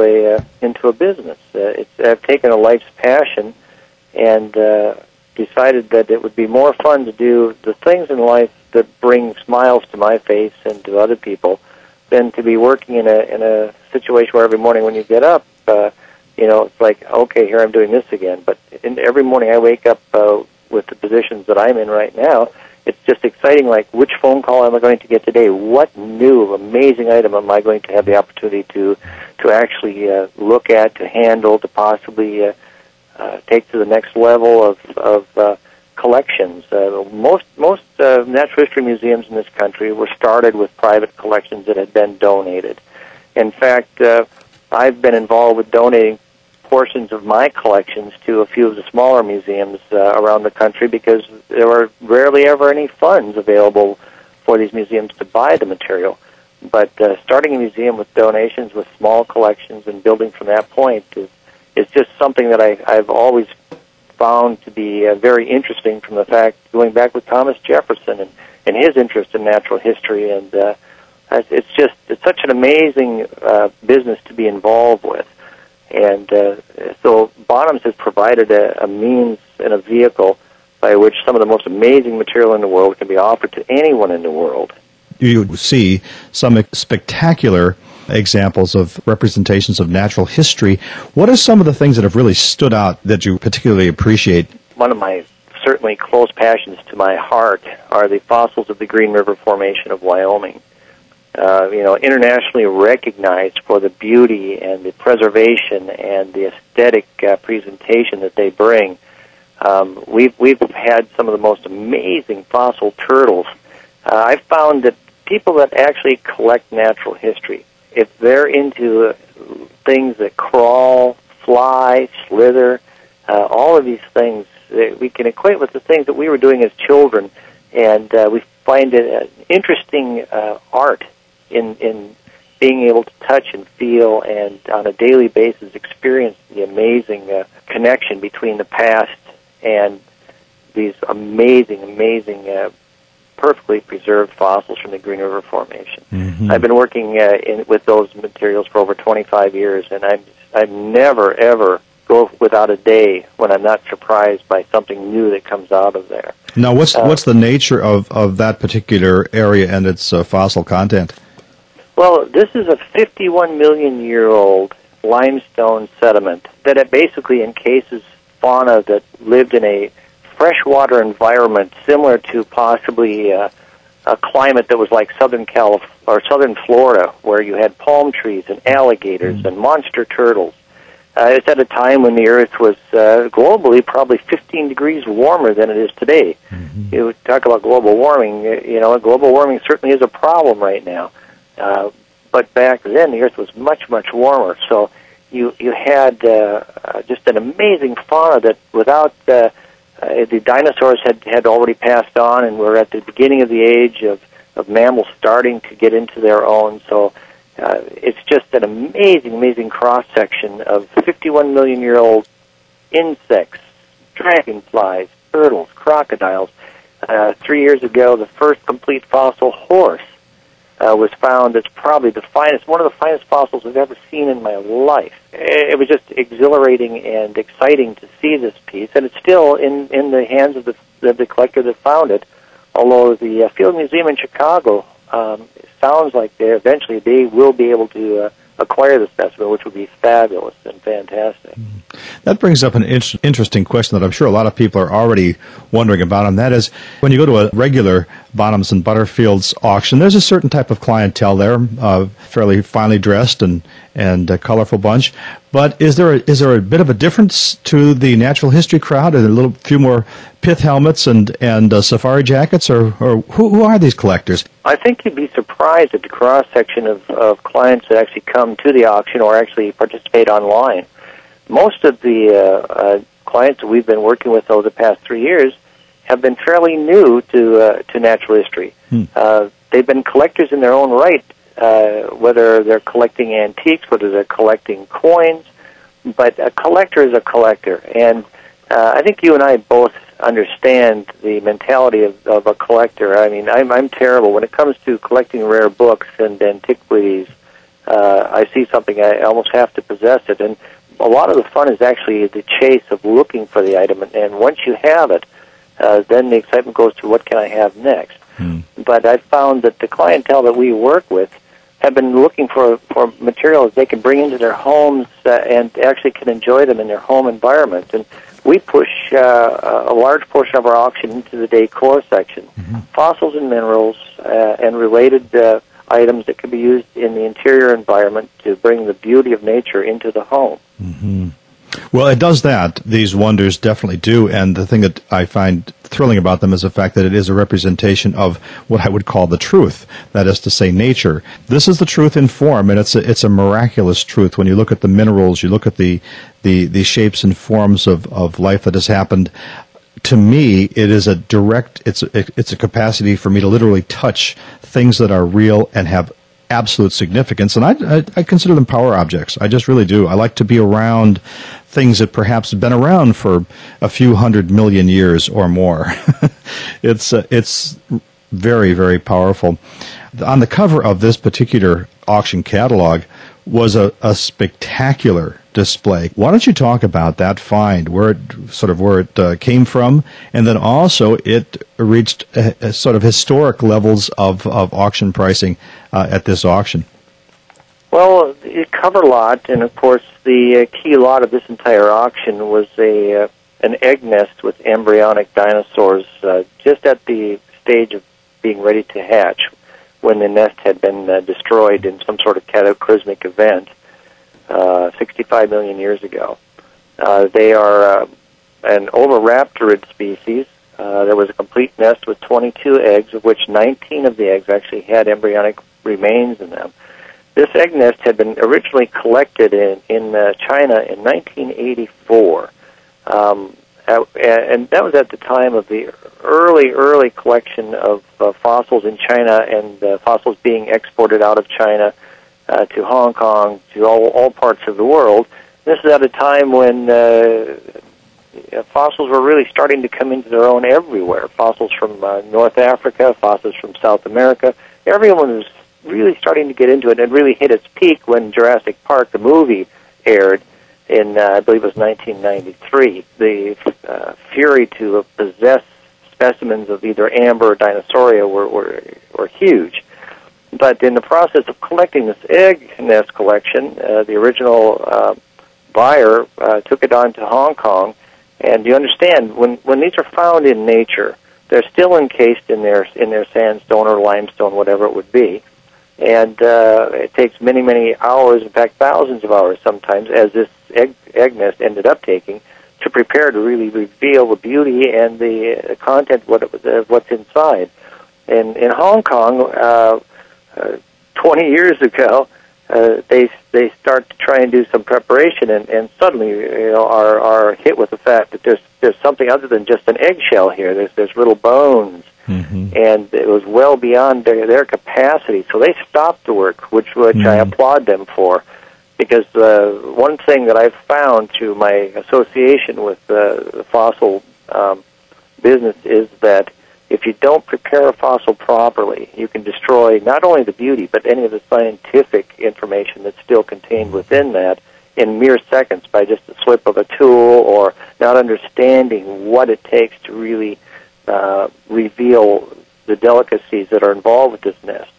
a business. I've taken a life's passion and decided that it would be more fun to do the things in life that bring smiles to my face and to other people than to be working in a situation where every morning when you get up, it's like, okay, here I'm doing this again. But every morning I wake up with the positions that I'm in right now. It's just exciting, like, which phone call am I going to get today? What new, amazing item am I going to have the opportunity to actually look at, to handle, to possibly take to the next level of collections? Most natural history museums in this country were started with private collections that had been donated. In fact, I've been involved with donating portions of my collections to a few of the smaller museums around the country because there were rarely ever any funds available for these museums to buy the material. But starting a museum with donations, with small collections, and building from that point is just something that I've always found to be very interesting from the fact, going back with Thomas Jefferson and his interest in natural history. And it's such an amazing business to be involved with. And so Bonhams has provided a means and a vehicle by which some of the most amazing material in the world can be offered to anyone in the world. You see some spectacular examples of representations of natural history. What are some of the things that have really stood out that you particularly appreciate? One of my certainly close passions to my heart are the fossils of the Green River Formation of Wyoming. Internationally recognized for the beauty and the preservation and the aesthetic presentation that they bring. We've had some of the most amazing fossil turtles. I've found that people that actually collect natural history, if they're into things that crawl, fly, slither, all of these things, we can equate with the things that we were doing as children, and we find it an interesting art in being able to touch and feel and on a daily basis experience the amazing connection between the past and these amazing, perfectly preserved fossils from the Green River Formation. Mm-hmm. I've been working with those materials for over 25 years, and I've never, ever go without a day when I'm not surprised by something new that comes out of there. Now, what's the nature of that particular area and its fossil content? Well, this is a 51-million-year-old limestone sediment that it basically encases fauna that lived in a freshwater environment similar to possibly a climate that was like southern Florida, where you had palm trees and alligators and monster turtles. It's at a time when the Earth was globally probably 15 degrees warmer than it is today. Mm-hmm. You talk about global warming. Global warming certainly is a problem right now. But back then, the Earth was much, much warmer. So you had just an amazing fauna that without the dinosaurs had already passed on, and we're at the beginning of the age of mammals starting to get into their own. So it's just an amazing cross-section of 51-million-year-old insects, dragonflies, turtles, crocodiles. 3 years ago, the first complete fossil horse was found. That's probably one of the finest fossils I've ever seen in my life. It was just exhilarating and exciting to see this piece, and it's still in the hands of the collector that found it, although the Field Museum in Chicago sounds like eventually they will be able to acquire the specimen, which would be fabulous and fantastic. That brings up an interesting question that I'm sure a lot of people are already wondering about, and that is, when you go to a regular Bonhams and Butterfield's auction, there's a certain type of clientele there, fairly finely dressed and a colorful bunch. But is there a bit of a difference to the natural history crowd? Are there a few more pith helmets and safari jackets, or who are these collectors? I think you'd be surprised at the cross-section of clients that actually come to the auction or actually participate online. Most of the clients that we've been working with over the past 3 years have been fairly new to natural history. They've been collectors in their own right, whether they're collecting antiques, whether they're collecting coins, but a collector is a collector. And I think you and I both understand the mentality of a collector. I mean, I'm terrible. When it comes to collecting rare books and antiquities, I see something, I almost have to possess it. And a lot of the fun is actually the chase of looking for the item. And once you have it, then the excitement goes to what can I have next. But I've found that the clientele that we work with have been looking for materials they can bring into their homes and actually can enjoy them in their home environment. And we push a large portion of our auction into the decor section. Fossils and minerals and related items that can be used in the interior environment to bring the beauty of nature into the home. Well, it does that. These wonders definitely do. And the thing that I find thrilling about them is the fact that it is a representation of what I would call the truth. That is to say, nature. This is the truth in form, and it's a miraculous truth. When you look at the minerals, you look at the shapes and forms of life that has happened. To me, it is it's a capacity for me to literally touch things that are real and have absolute significance, and I consider them power objects. I just really do. I like to be around things that perhaps have been around for a few 100 million years or more. It's very, very powerful. On the cover of this particular auction catalog was a spectacular display. Why don't you talk about that find, where it came from, and then also it reached a sort of historic levels of auction pricing at this auction? Well, it cover lot, and of course the key lot of this entire auction was an egg nest with embryonic dinosaurs just at the stage of being ready to hatch, when the nest had been destroyed in some sort of cataclysmic event 65 million years ago. They are an oviraptorid species. There was a complete nest with 22 eggs, of which 19 of the eggs actually had embryonic remains in them. This egg nest had been originally collected in China in 1984. And that was at the time of the early collection of fossils in China, and fossils being exported out of China to Hong Kong, to all parts of the world. This is at a time when fossils were really starting to come into their own everywhere. Fossils from North Africa, fossils from South America. Everyone was really starting to get into it, and really hit its peak when Jurassic Park, the movie, aired in, I believe it was 1993. The fury to possess specimens of either amber or Dinosauria were huge. But in the process of collecting this egg nest collection, the original buyer took it on to Hong Kong. And you understand, when these are found in nature, they're still encased in their sandstone or limestone, whatever it would be. And it takes many, many hours, in fact thousands of hours sometimes, as this egg nest ended up taking, to prepare to really reveal the beauty and the content of what's inside. And in Hong Kong, 20 years ago, they start to try and do some preparation, and suddenly are hit with the fact that there's something other than just an eggshell here. There's little bones. Mm-hmm. And it was well beyond their capacity, so they stopped the work, which I applaud them for, because one thing that I've found through my association with the fossil business is that if you don't prepare a fossil properly, you can destroy not only the beauty, but any of the scientific information that's still contained within that in mere seconds by just a slip of a tool, or not understanding what it takes to really reveal the delicacies that are involved with this nest.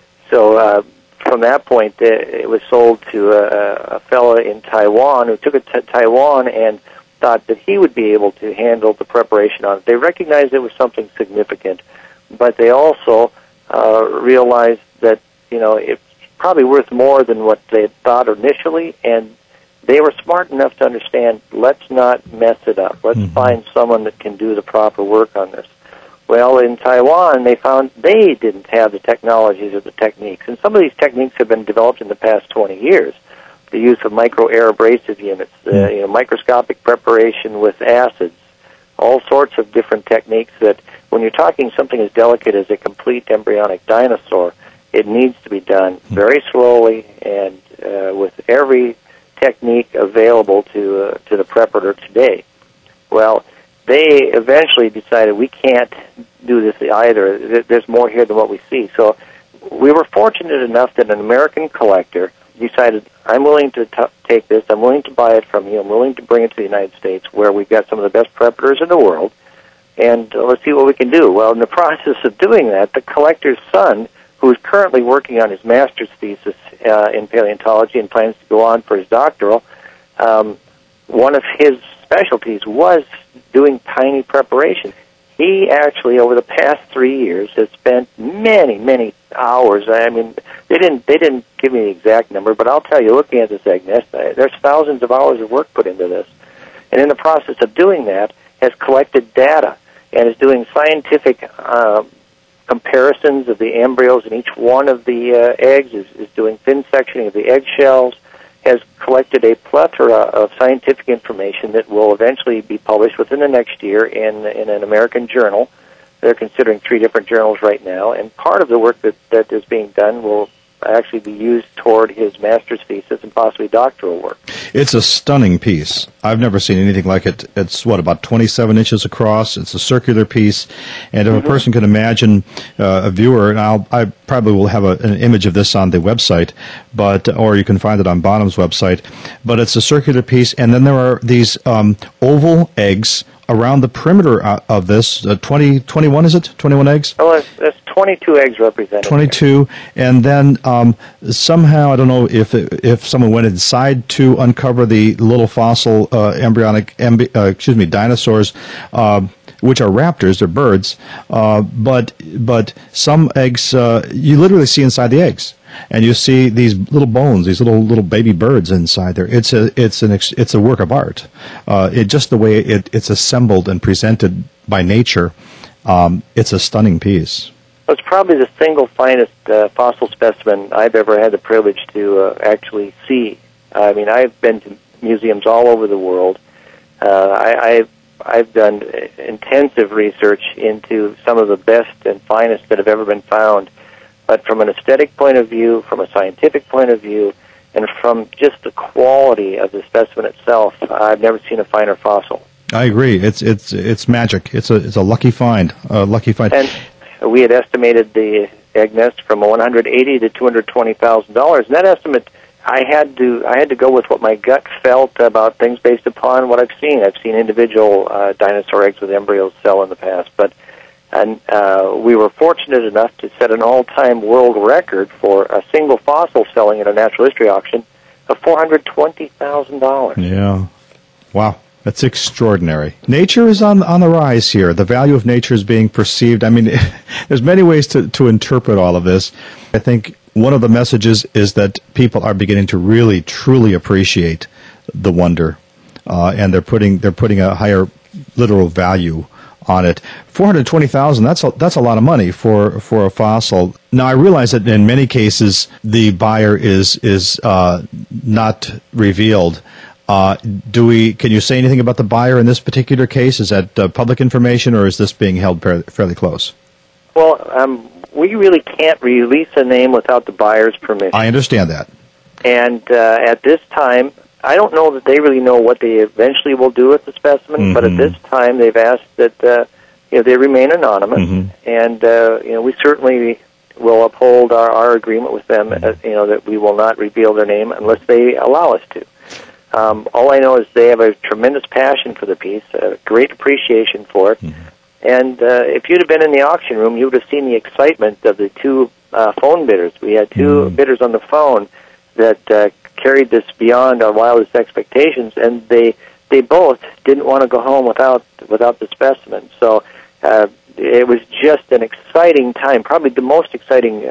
So from that point, it was sold to a fellow in Taiwan who took it to Taiwan and thought that he would be able to handle the preparation on it. They recognized it was something significant, but they also realized that it's probably worth more than what they had thought initially, and they were smart enough to understand, let's not mess it up. Let's find someone that can do the proper work on this. Well, in Taiwan, they found they didn't have the technologies or the techniques. And some of these techniques have been developed in the past 20 years. The use of micro-air abrasive units, microscopic preparation with acids, all sorts of different techniques that when you're talking something as delicate as a complete embryonic dinosaur, it needs to be done very slowly and with every technique available to the preparator today. Well, they eventually decided we can't do this either. There's more here than what we see. So we were fortunate enough that an American collector decided, I'm willing to take this, I'm willing to buy it from you, I'm willing to bring it to the United States, where we've got some of the best preparators in the world, and let's see what we can do. Well, in the process of doing that, the collector's son, who is currently working on his master's thesis in paleontology and plans to go on for his doctoral, one of his specialties was doing tiny preparation. He actually, over the past 3 years, has spent many, many hours. I mean, they didn't give me the exact number, but I'll tell you, looking at this egg nest, there's thousands of hours of work put into this. And in the process of doing that, has collected data and is doing scientific comparisons of the embryos in each one of the eggs, is doing thin sectioning of the eggshells, has collected a plethora of scientific information that will eventually be published within the next year in an American journal. They're considering 3 different journals right now, and part of the work that is being done will actually be used toward his master's thesis and possibly doctoral work. It's a stunning piece. I've never seen anything like it. It's, about 27 inches across. It's a circular piece. And if a person can imagine a viewer, and I probably will have an image of this on the website, or you can find it on Bonham's website. But it's a circular piece, and then there are these oval eggs around the perimeter of this. 21, is it? 21 eggs? Oh, that's 22 eggs represented. 22, and then somehow, I don't know if someone went inside to uncover the little fossil dinosaurs, which are raptors, they're birds, but some eggs, you literally see inside the eggs. And you see these little bones, these little baby birds inside there. It's a work of art. Just the way it's assembled and presented by nature, it's a stunning piece. It's probably the single finest fossil specimen I've ever had the privilege to actually see. I mean, I've been to museums all over the world. I've done intensive research into some of the best and finest that have ever been found. But from an aesthetic point of view, from a scientific point of view, and from just the quality of the specimen itself, I've never seen a finer fossil. I agree. It's magic. It's a lucky find. And we had estimated the egg nest from $180,000 to $220,000, and that estimate, I had to go with what my gut felt about things based upon what I've seen. I've seen individual dinosaur eggs with embryos sell in the past, and we were fortunate enough to set an all-time world record for a single fossil selling at a natural history auction of $420,000. Yeah. Wow. That's extraordinary. Nature is on the rise here. The value of nature is being perceived. I mean, there's many ways to interpret all of this. I think one of the messages is that people are beginning to really, truly appreciate the wonder, and they're putting a higher literal value on it. $420,000, that's a lot of money for a fossil. Now, I realize that in many cases the buyer is not revealed. Can you say anything about the buyer in this particular case? Is that public information, or is this being held fairly close? Well, we really can't release a name without the buyer's permission. I understand that. And at this time, I don't know that they really know what they eventually will do with the specimen, but at this time they've asked that they remain anonymous, and we certainly will uphold our agreement with them, that we will not reveal their name unless they allow us to. All I know is they have a tremendous passion for the piece, a great appreciation for it, and if you'd have been in the auction room, you would have seen the excitement of the two phone bidders. We had two bidders on the phone that carried this beyond our wildest expectations, and they both didn't want to go home without the specimen. So it was just an exciting time, probably the most exciting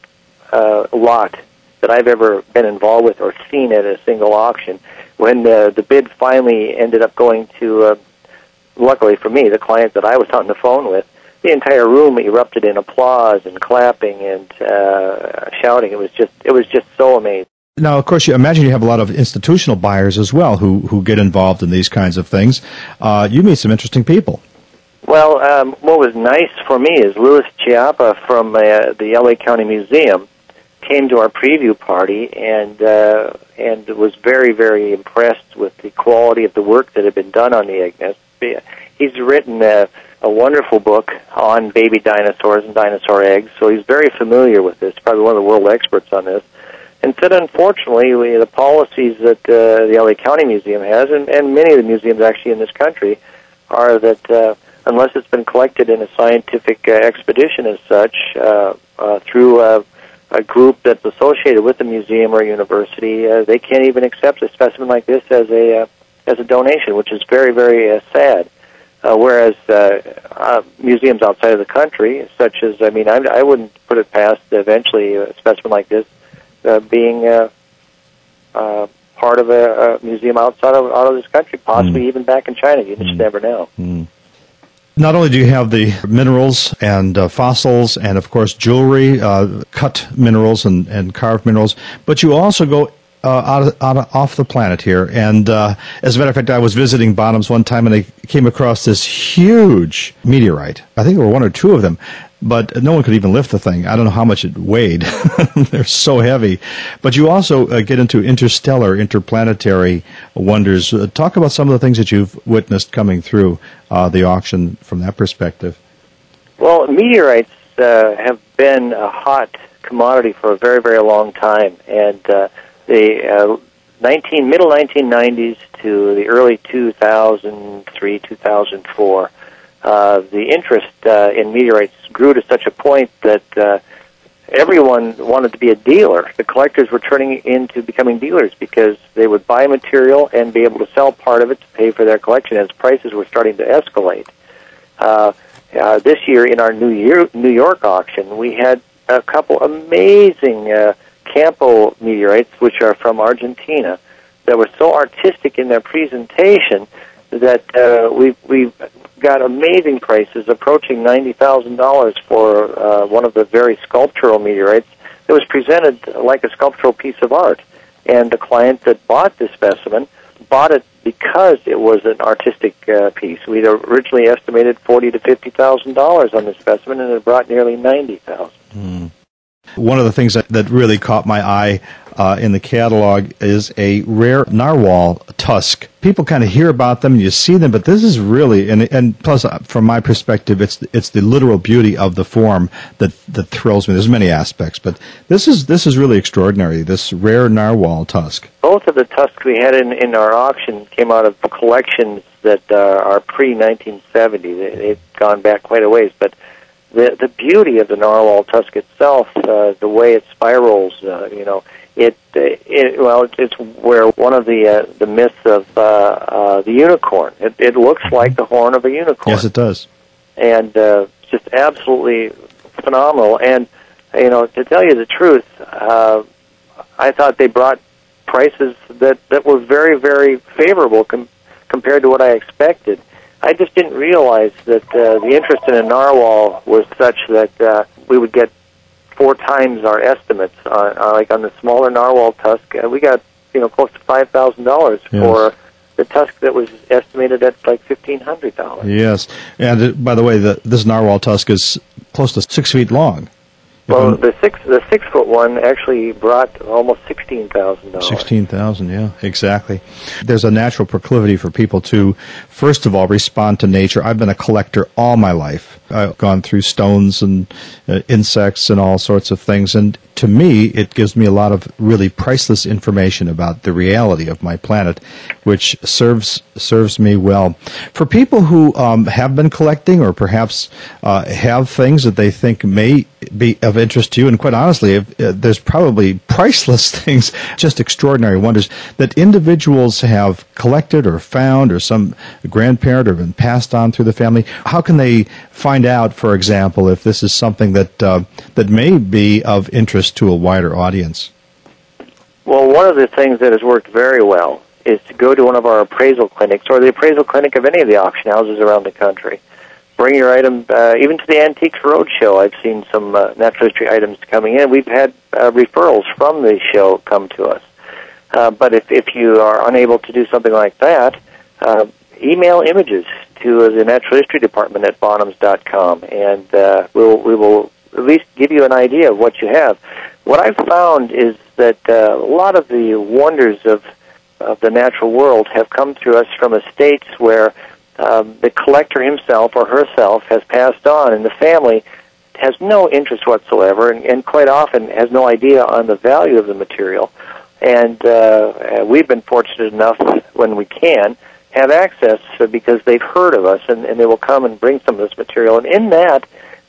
lot that I've ever been involved with or seen at a single auction. When the bid finally ended up going to, luckily for me, the client that I was on the phone with, the entire room erupted in applause and clapping and shouting. It was just so amazing. Now, of course, you imagine you have a lot of institutional buyers as well who get involved in these kinds of things. You meet some interesting people. Well, what was nice for me is Louis Chiappa from the LA County Museum came to our preview party and was very, very impressed with the quality of the work that had been done on the egg nest. He's written a wonderful book on baby dinosaurs and dinosaur eggs, so he's very familiar with this, probably one of the world experts on this. And said, unfortunately, the policies that the LA County Museum has, and many of the museums actually in this country, are that unless it's been collected in a scientific expedition as such, through a group that's associated with the museum or university, they can't even accept a specimen like this as a donation, which is very, very sad. Whereas museums outside of the country, such as, I wouldn't put it past eventually a specimen like this being part of a museum outside of this country, possibly even back in China. You just never know. Not only do you have the minerals and fossils and, of course, jewelry, cut minerals and carved minerals, but you also go off the planet here. And as a matter of fact, I was visiting Bonham's one time, and they came across this huge meteorite. I think there were one or two of them. but no one could even lift the thing. I don't know how much it weighed. They're so heavy. But you also get into interplanetary wonders. Talk about some of the things that you've witnessed coming through the auction from that perspective. Well, meteorites have been a hot commodity for a very, very long time, and the middle 1990s to the early 2003, 2004, the interest in meteorites grew to such a point that everyone wanted to be a dealer. The collectors were turning into becoming dealers because they would buy material and be able to sell part of it to pay for their collection as prices were starting to escalate. This year in our New York auction, we had a couple amazing Campo meteorites, which are from Argentina, that were so artistic in their presentation that we got amazing prices, approaching $90,000 for one of the very sculptural meteorites that was presented like a sculptural piece of art. And the client that bought this specimen bought it because it was an artistic piece. We'd originally estimated $40,000 to $50,000 on this specimen, and it brought nearly $90,000. Mm. One of the things that really caught my eye in the catalog is a rare narwhal tusk. People kind of hear about them and you see them, but this is really, and plus from my perspective, it's the literal beauty of the form that thrills me. There's many aspects, but this is really extraordinary, this rare narwhal tusk. Both of the tusks we had in our auction came out of collections that are pre-1970. They've gone back quite a ways, but the beauty of the narwhal tusk itself, the way it spirals, it's where one of the myths of the unicorn. It looks like the horn of a unicorn. Yes, it does. And just absolutely phenomenal. And to tell you the truth, I thought they brought prices that were very, very favorable compared to what I expected. I just didn't realize that the interest in a narwhal was such that we would get 4 times our estimates. Like on the smaller narwhal tusk, we got close to $5,000 for the tusk that was estimated at like $1,500. Yes, and by the way, this narwhal tusk is close to 6 feet long. Well, the 6-foot one actually brought almost $16,000. $16,000, yeah, exactly. There's a natural proclivity for people to, first of all, respond to nature. I've been a collector all my life. I've gone through stones and insects and all sorts of things, and to me, it gives me a lot of really priceless information about the reality of my planet, which serves me well. For people who have been collecting or perhaps have things that they think may be of interest to you, and quite honestly, there's probably priceless things, just extraordinary wonders that individuals have collected or found, or some grandparent or been passed on through the family. How can they find out, for example, if this is something that may be of interest to a wider audience? Well, one of the things that has worked very well is to go to one of our appraisal clinics or the appraisal clinic of any of the auction houses around the country. Bring your item, even to the Antiques Roadshow. I've seen some natural history items coming in. We've had referrals from the show come to us. But if you are unable to do something like that, email images to the Natural History Department at Bonhams.com, and we will at least give you an idea of what you have. What I've found is that a lot of the wonders of the natural world have come to us from estates where the collector himself or herself has passed on, and the family has no interest whatsoever, and quite often has no idea on the value of the material. And we've been fortunate enough, when we can, have access because they've heard of us, and they will come and bring some of this material. And in that,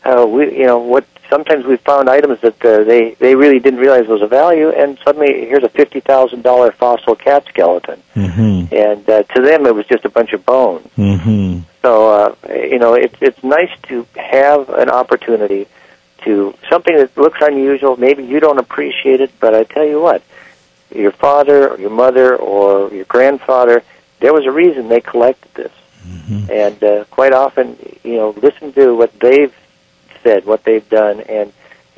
sometimes we've found items that they really didn't realize was of value, and suddenly here's a $50,000 fossil cat skeleton. Mm-hmm. And to them, it was just a bunch of bones. Mm-hmm. So, it's nice to have an opportunity to something that looks unusual. Maybe you don't appreciate it, but I tell you what, your father or your mother or your grandfather, there was a reason they collected this. Mm-hmm. And quite often, listen to what they've said, what they've done, and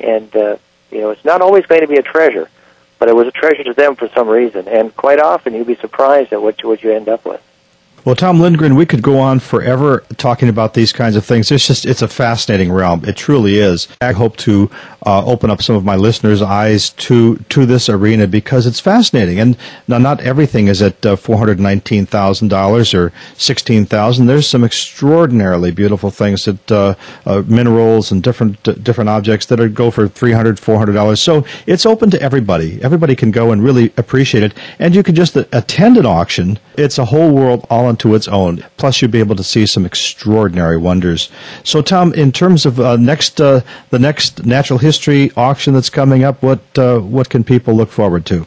it's not always going to be a treasure, but it was a treasure to them for some reason. And quite often, you'll be surprised at what you end up with. Well, Tom Lindgren, we could go on forever talking about these kinds of things. It's a fascinating realm. It truly is. I hope to open up some of my listeners' eyes to this arena because it's fascinating. And now, not everything is at $419,000 or $16,000. There's some extraordinarily beautiful things that minerals and different objects that go for $300, $400. So it's open to everybody. Everybody can go and really appreciate it. And you can just attend an auction. It's a whole world all unto its own. Plus, you'll be able to see some extraordinary wonders. So, Tom, in terms of the next natural history auction that's coming up, what can people look forward to?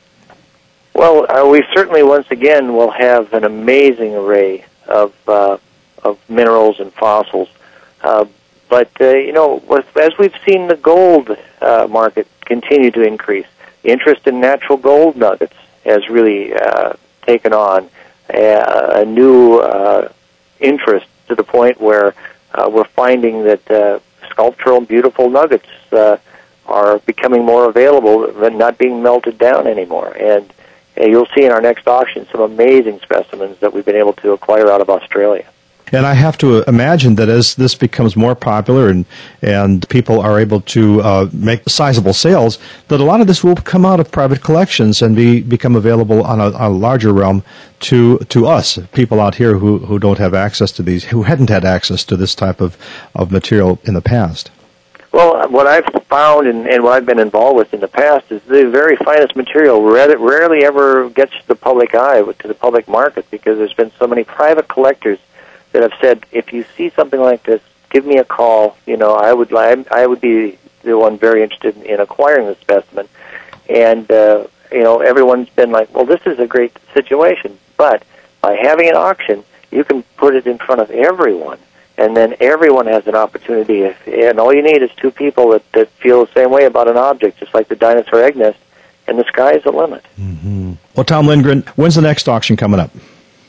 Well, we certainly once again will have an amazing array of minerals and fossils. But as we've seen the gold market continue to increase, the interest in natural gold nuggets has really taken on a new interest to the point where we're finding that sculptural, beautiful nuggets are becoming more available, but not being melted down anymore. And you'll see in our next auction some amazing specimens that we've been able to acquire out of Australia. And I have to imagine that as this becomes more popular and people are able to make sizable sales, that a lot of this will come out of private collections and become available on a larger realm to us, people out here who don't have access to these, who hadn't had access to this type of material in the past. Well, what I've found and what I've been involved with in the past is the very finest material rarely ever gets to the public eye, to the public market, because there's been so many private collectors that have said, if you see something like this, give me a call. I would be the one very interested in acquiring the specimen. And everyone's been like, well, this is a great situation. But by having an auction, you can put it in front of everyone, and then everyone has an opportunity. And all you need is two people that feel the same way about an object, just like the dinosaur egg nest, and the sky is the limit. Mm-hmm. Well, Tom Lindgren, when's the next auction coming up?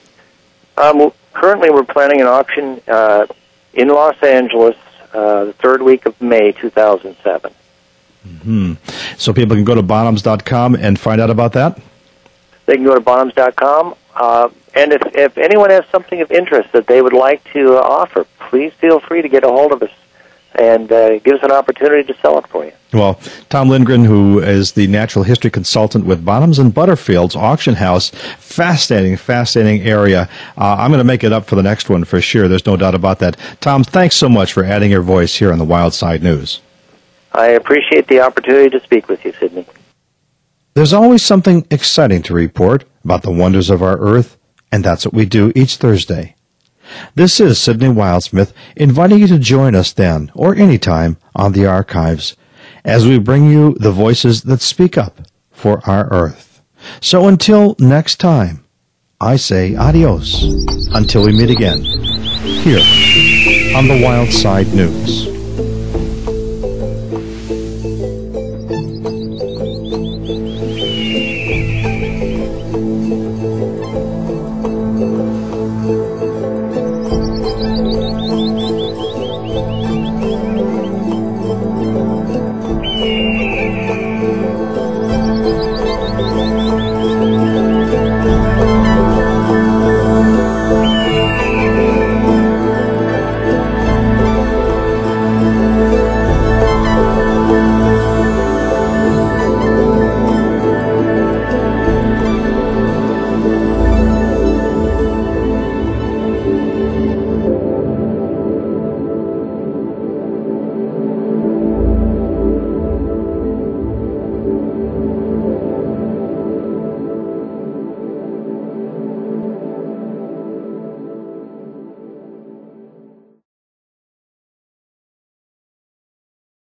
Currently, we're planning an auction in Los Angeles the third week of May 2007. Mm-hmm. So people can go to Bonhams.com and find out about that? They can go to Bonhams.com. And if anyone has something of interest that they would like to offer, please feel free to get a hold of us and give us an opportunity to sell it for you. Well, Tom Lindgren, who is the natural history consultant with Bonhams and Butterfield's auction house, fascinating area. I'm going to make it up for the next one for sure. There's no doubt about that. Tom, thanks so much for adding your voice here on the Wild Side News. I appreciate the opportunity to speak with you, Sidney. There's always something exciting to report about the wonders of our Earth, and that's what we do each Thursday. This is Sidney Wildsmith inviting you to join us then, or anytime, on the archives, as we bring you the voices that speak up for our Earth. So until next time, I say adios until we meet again, here on the Wild Side News.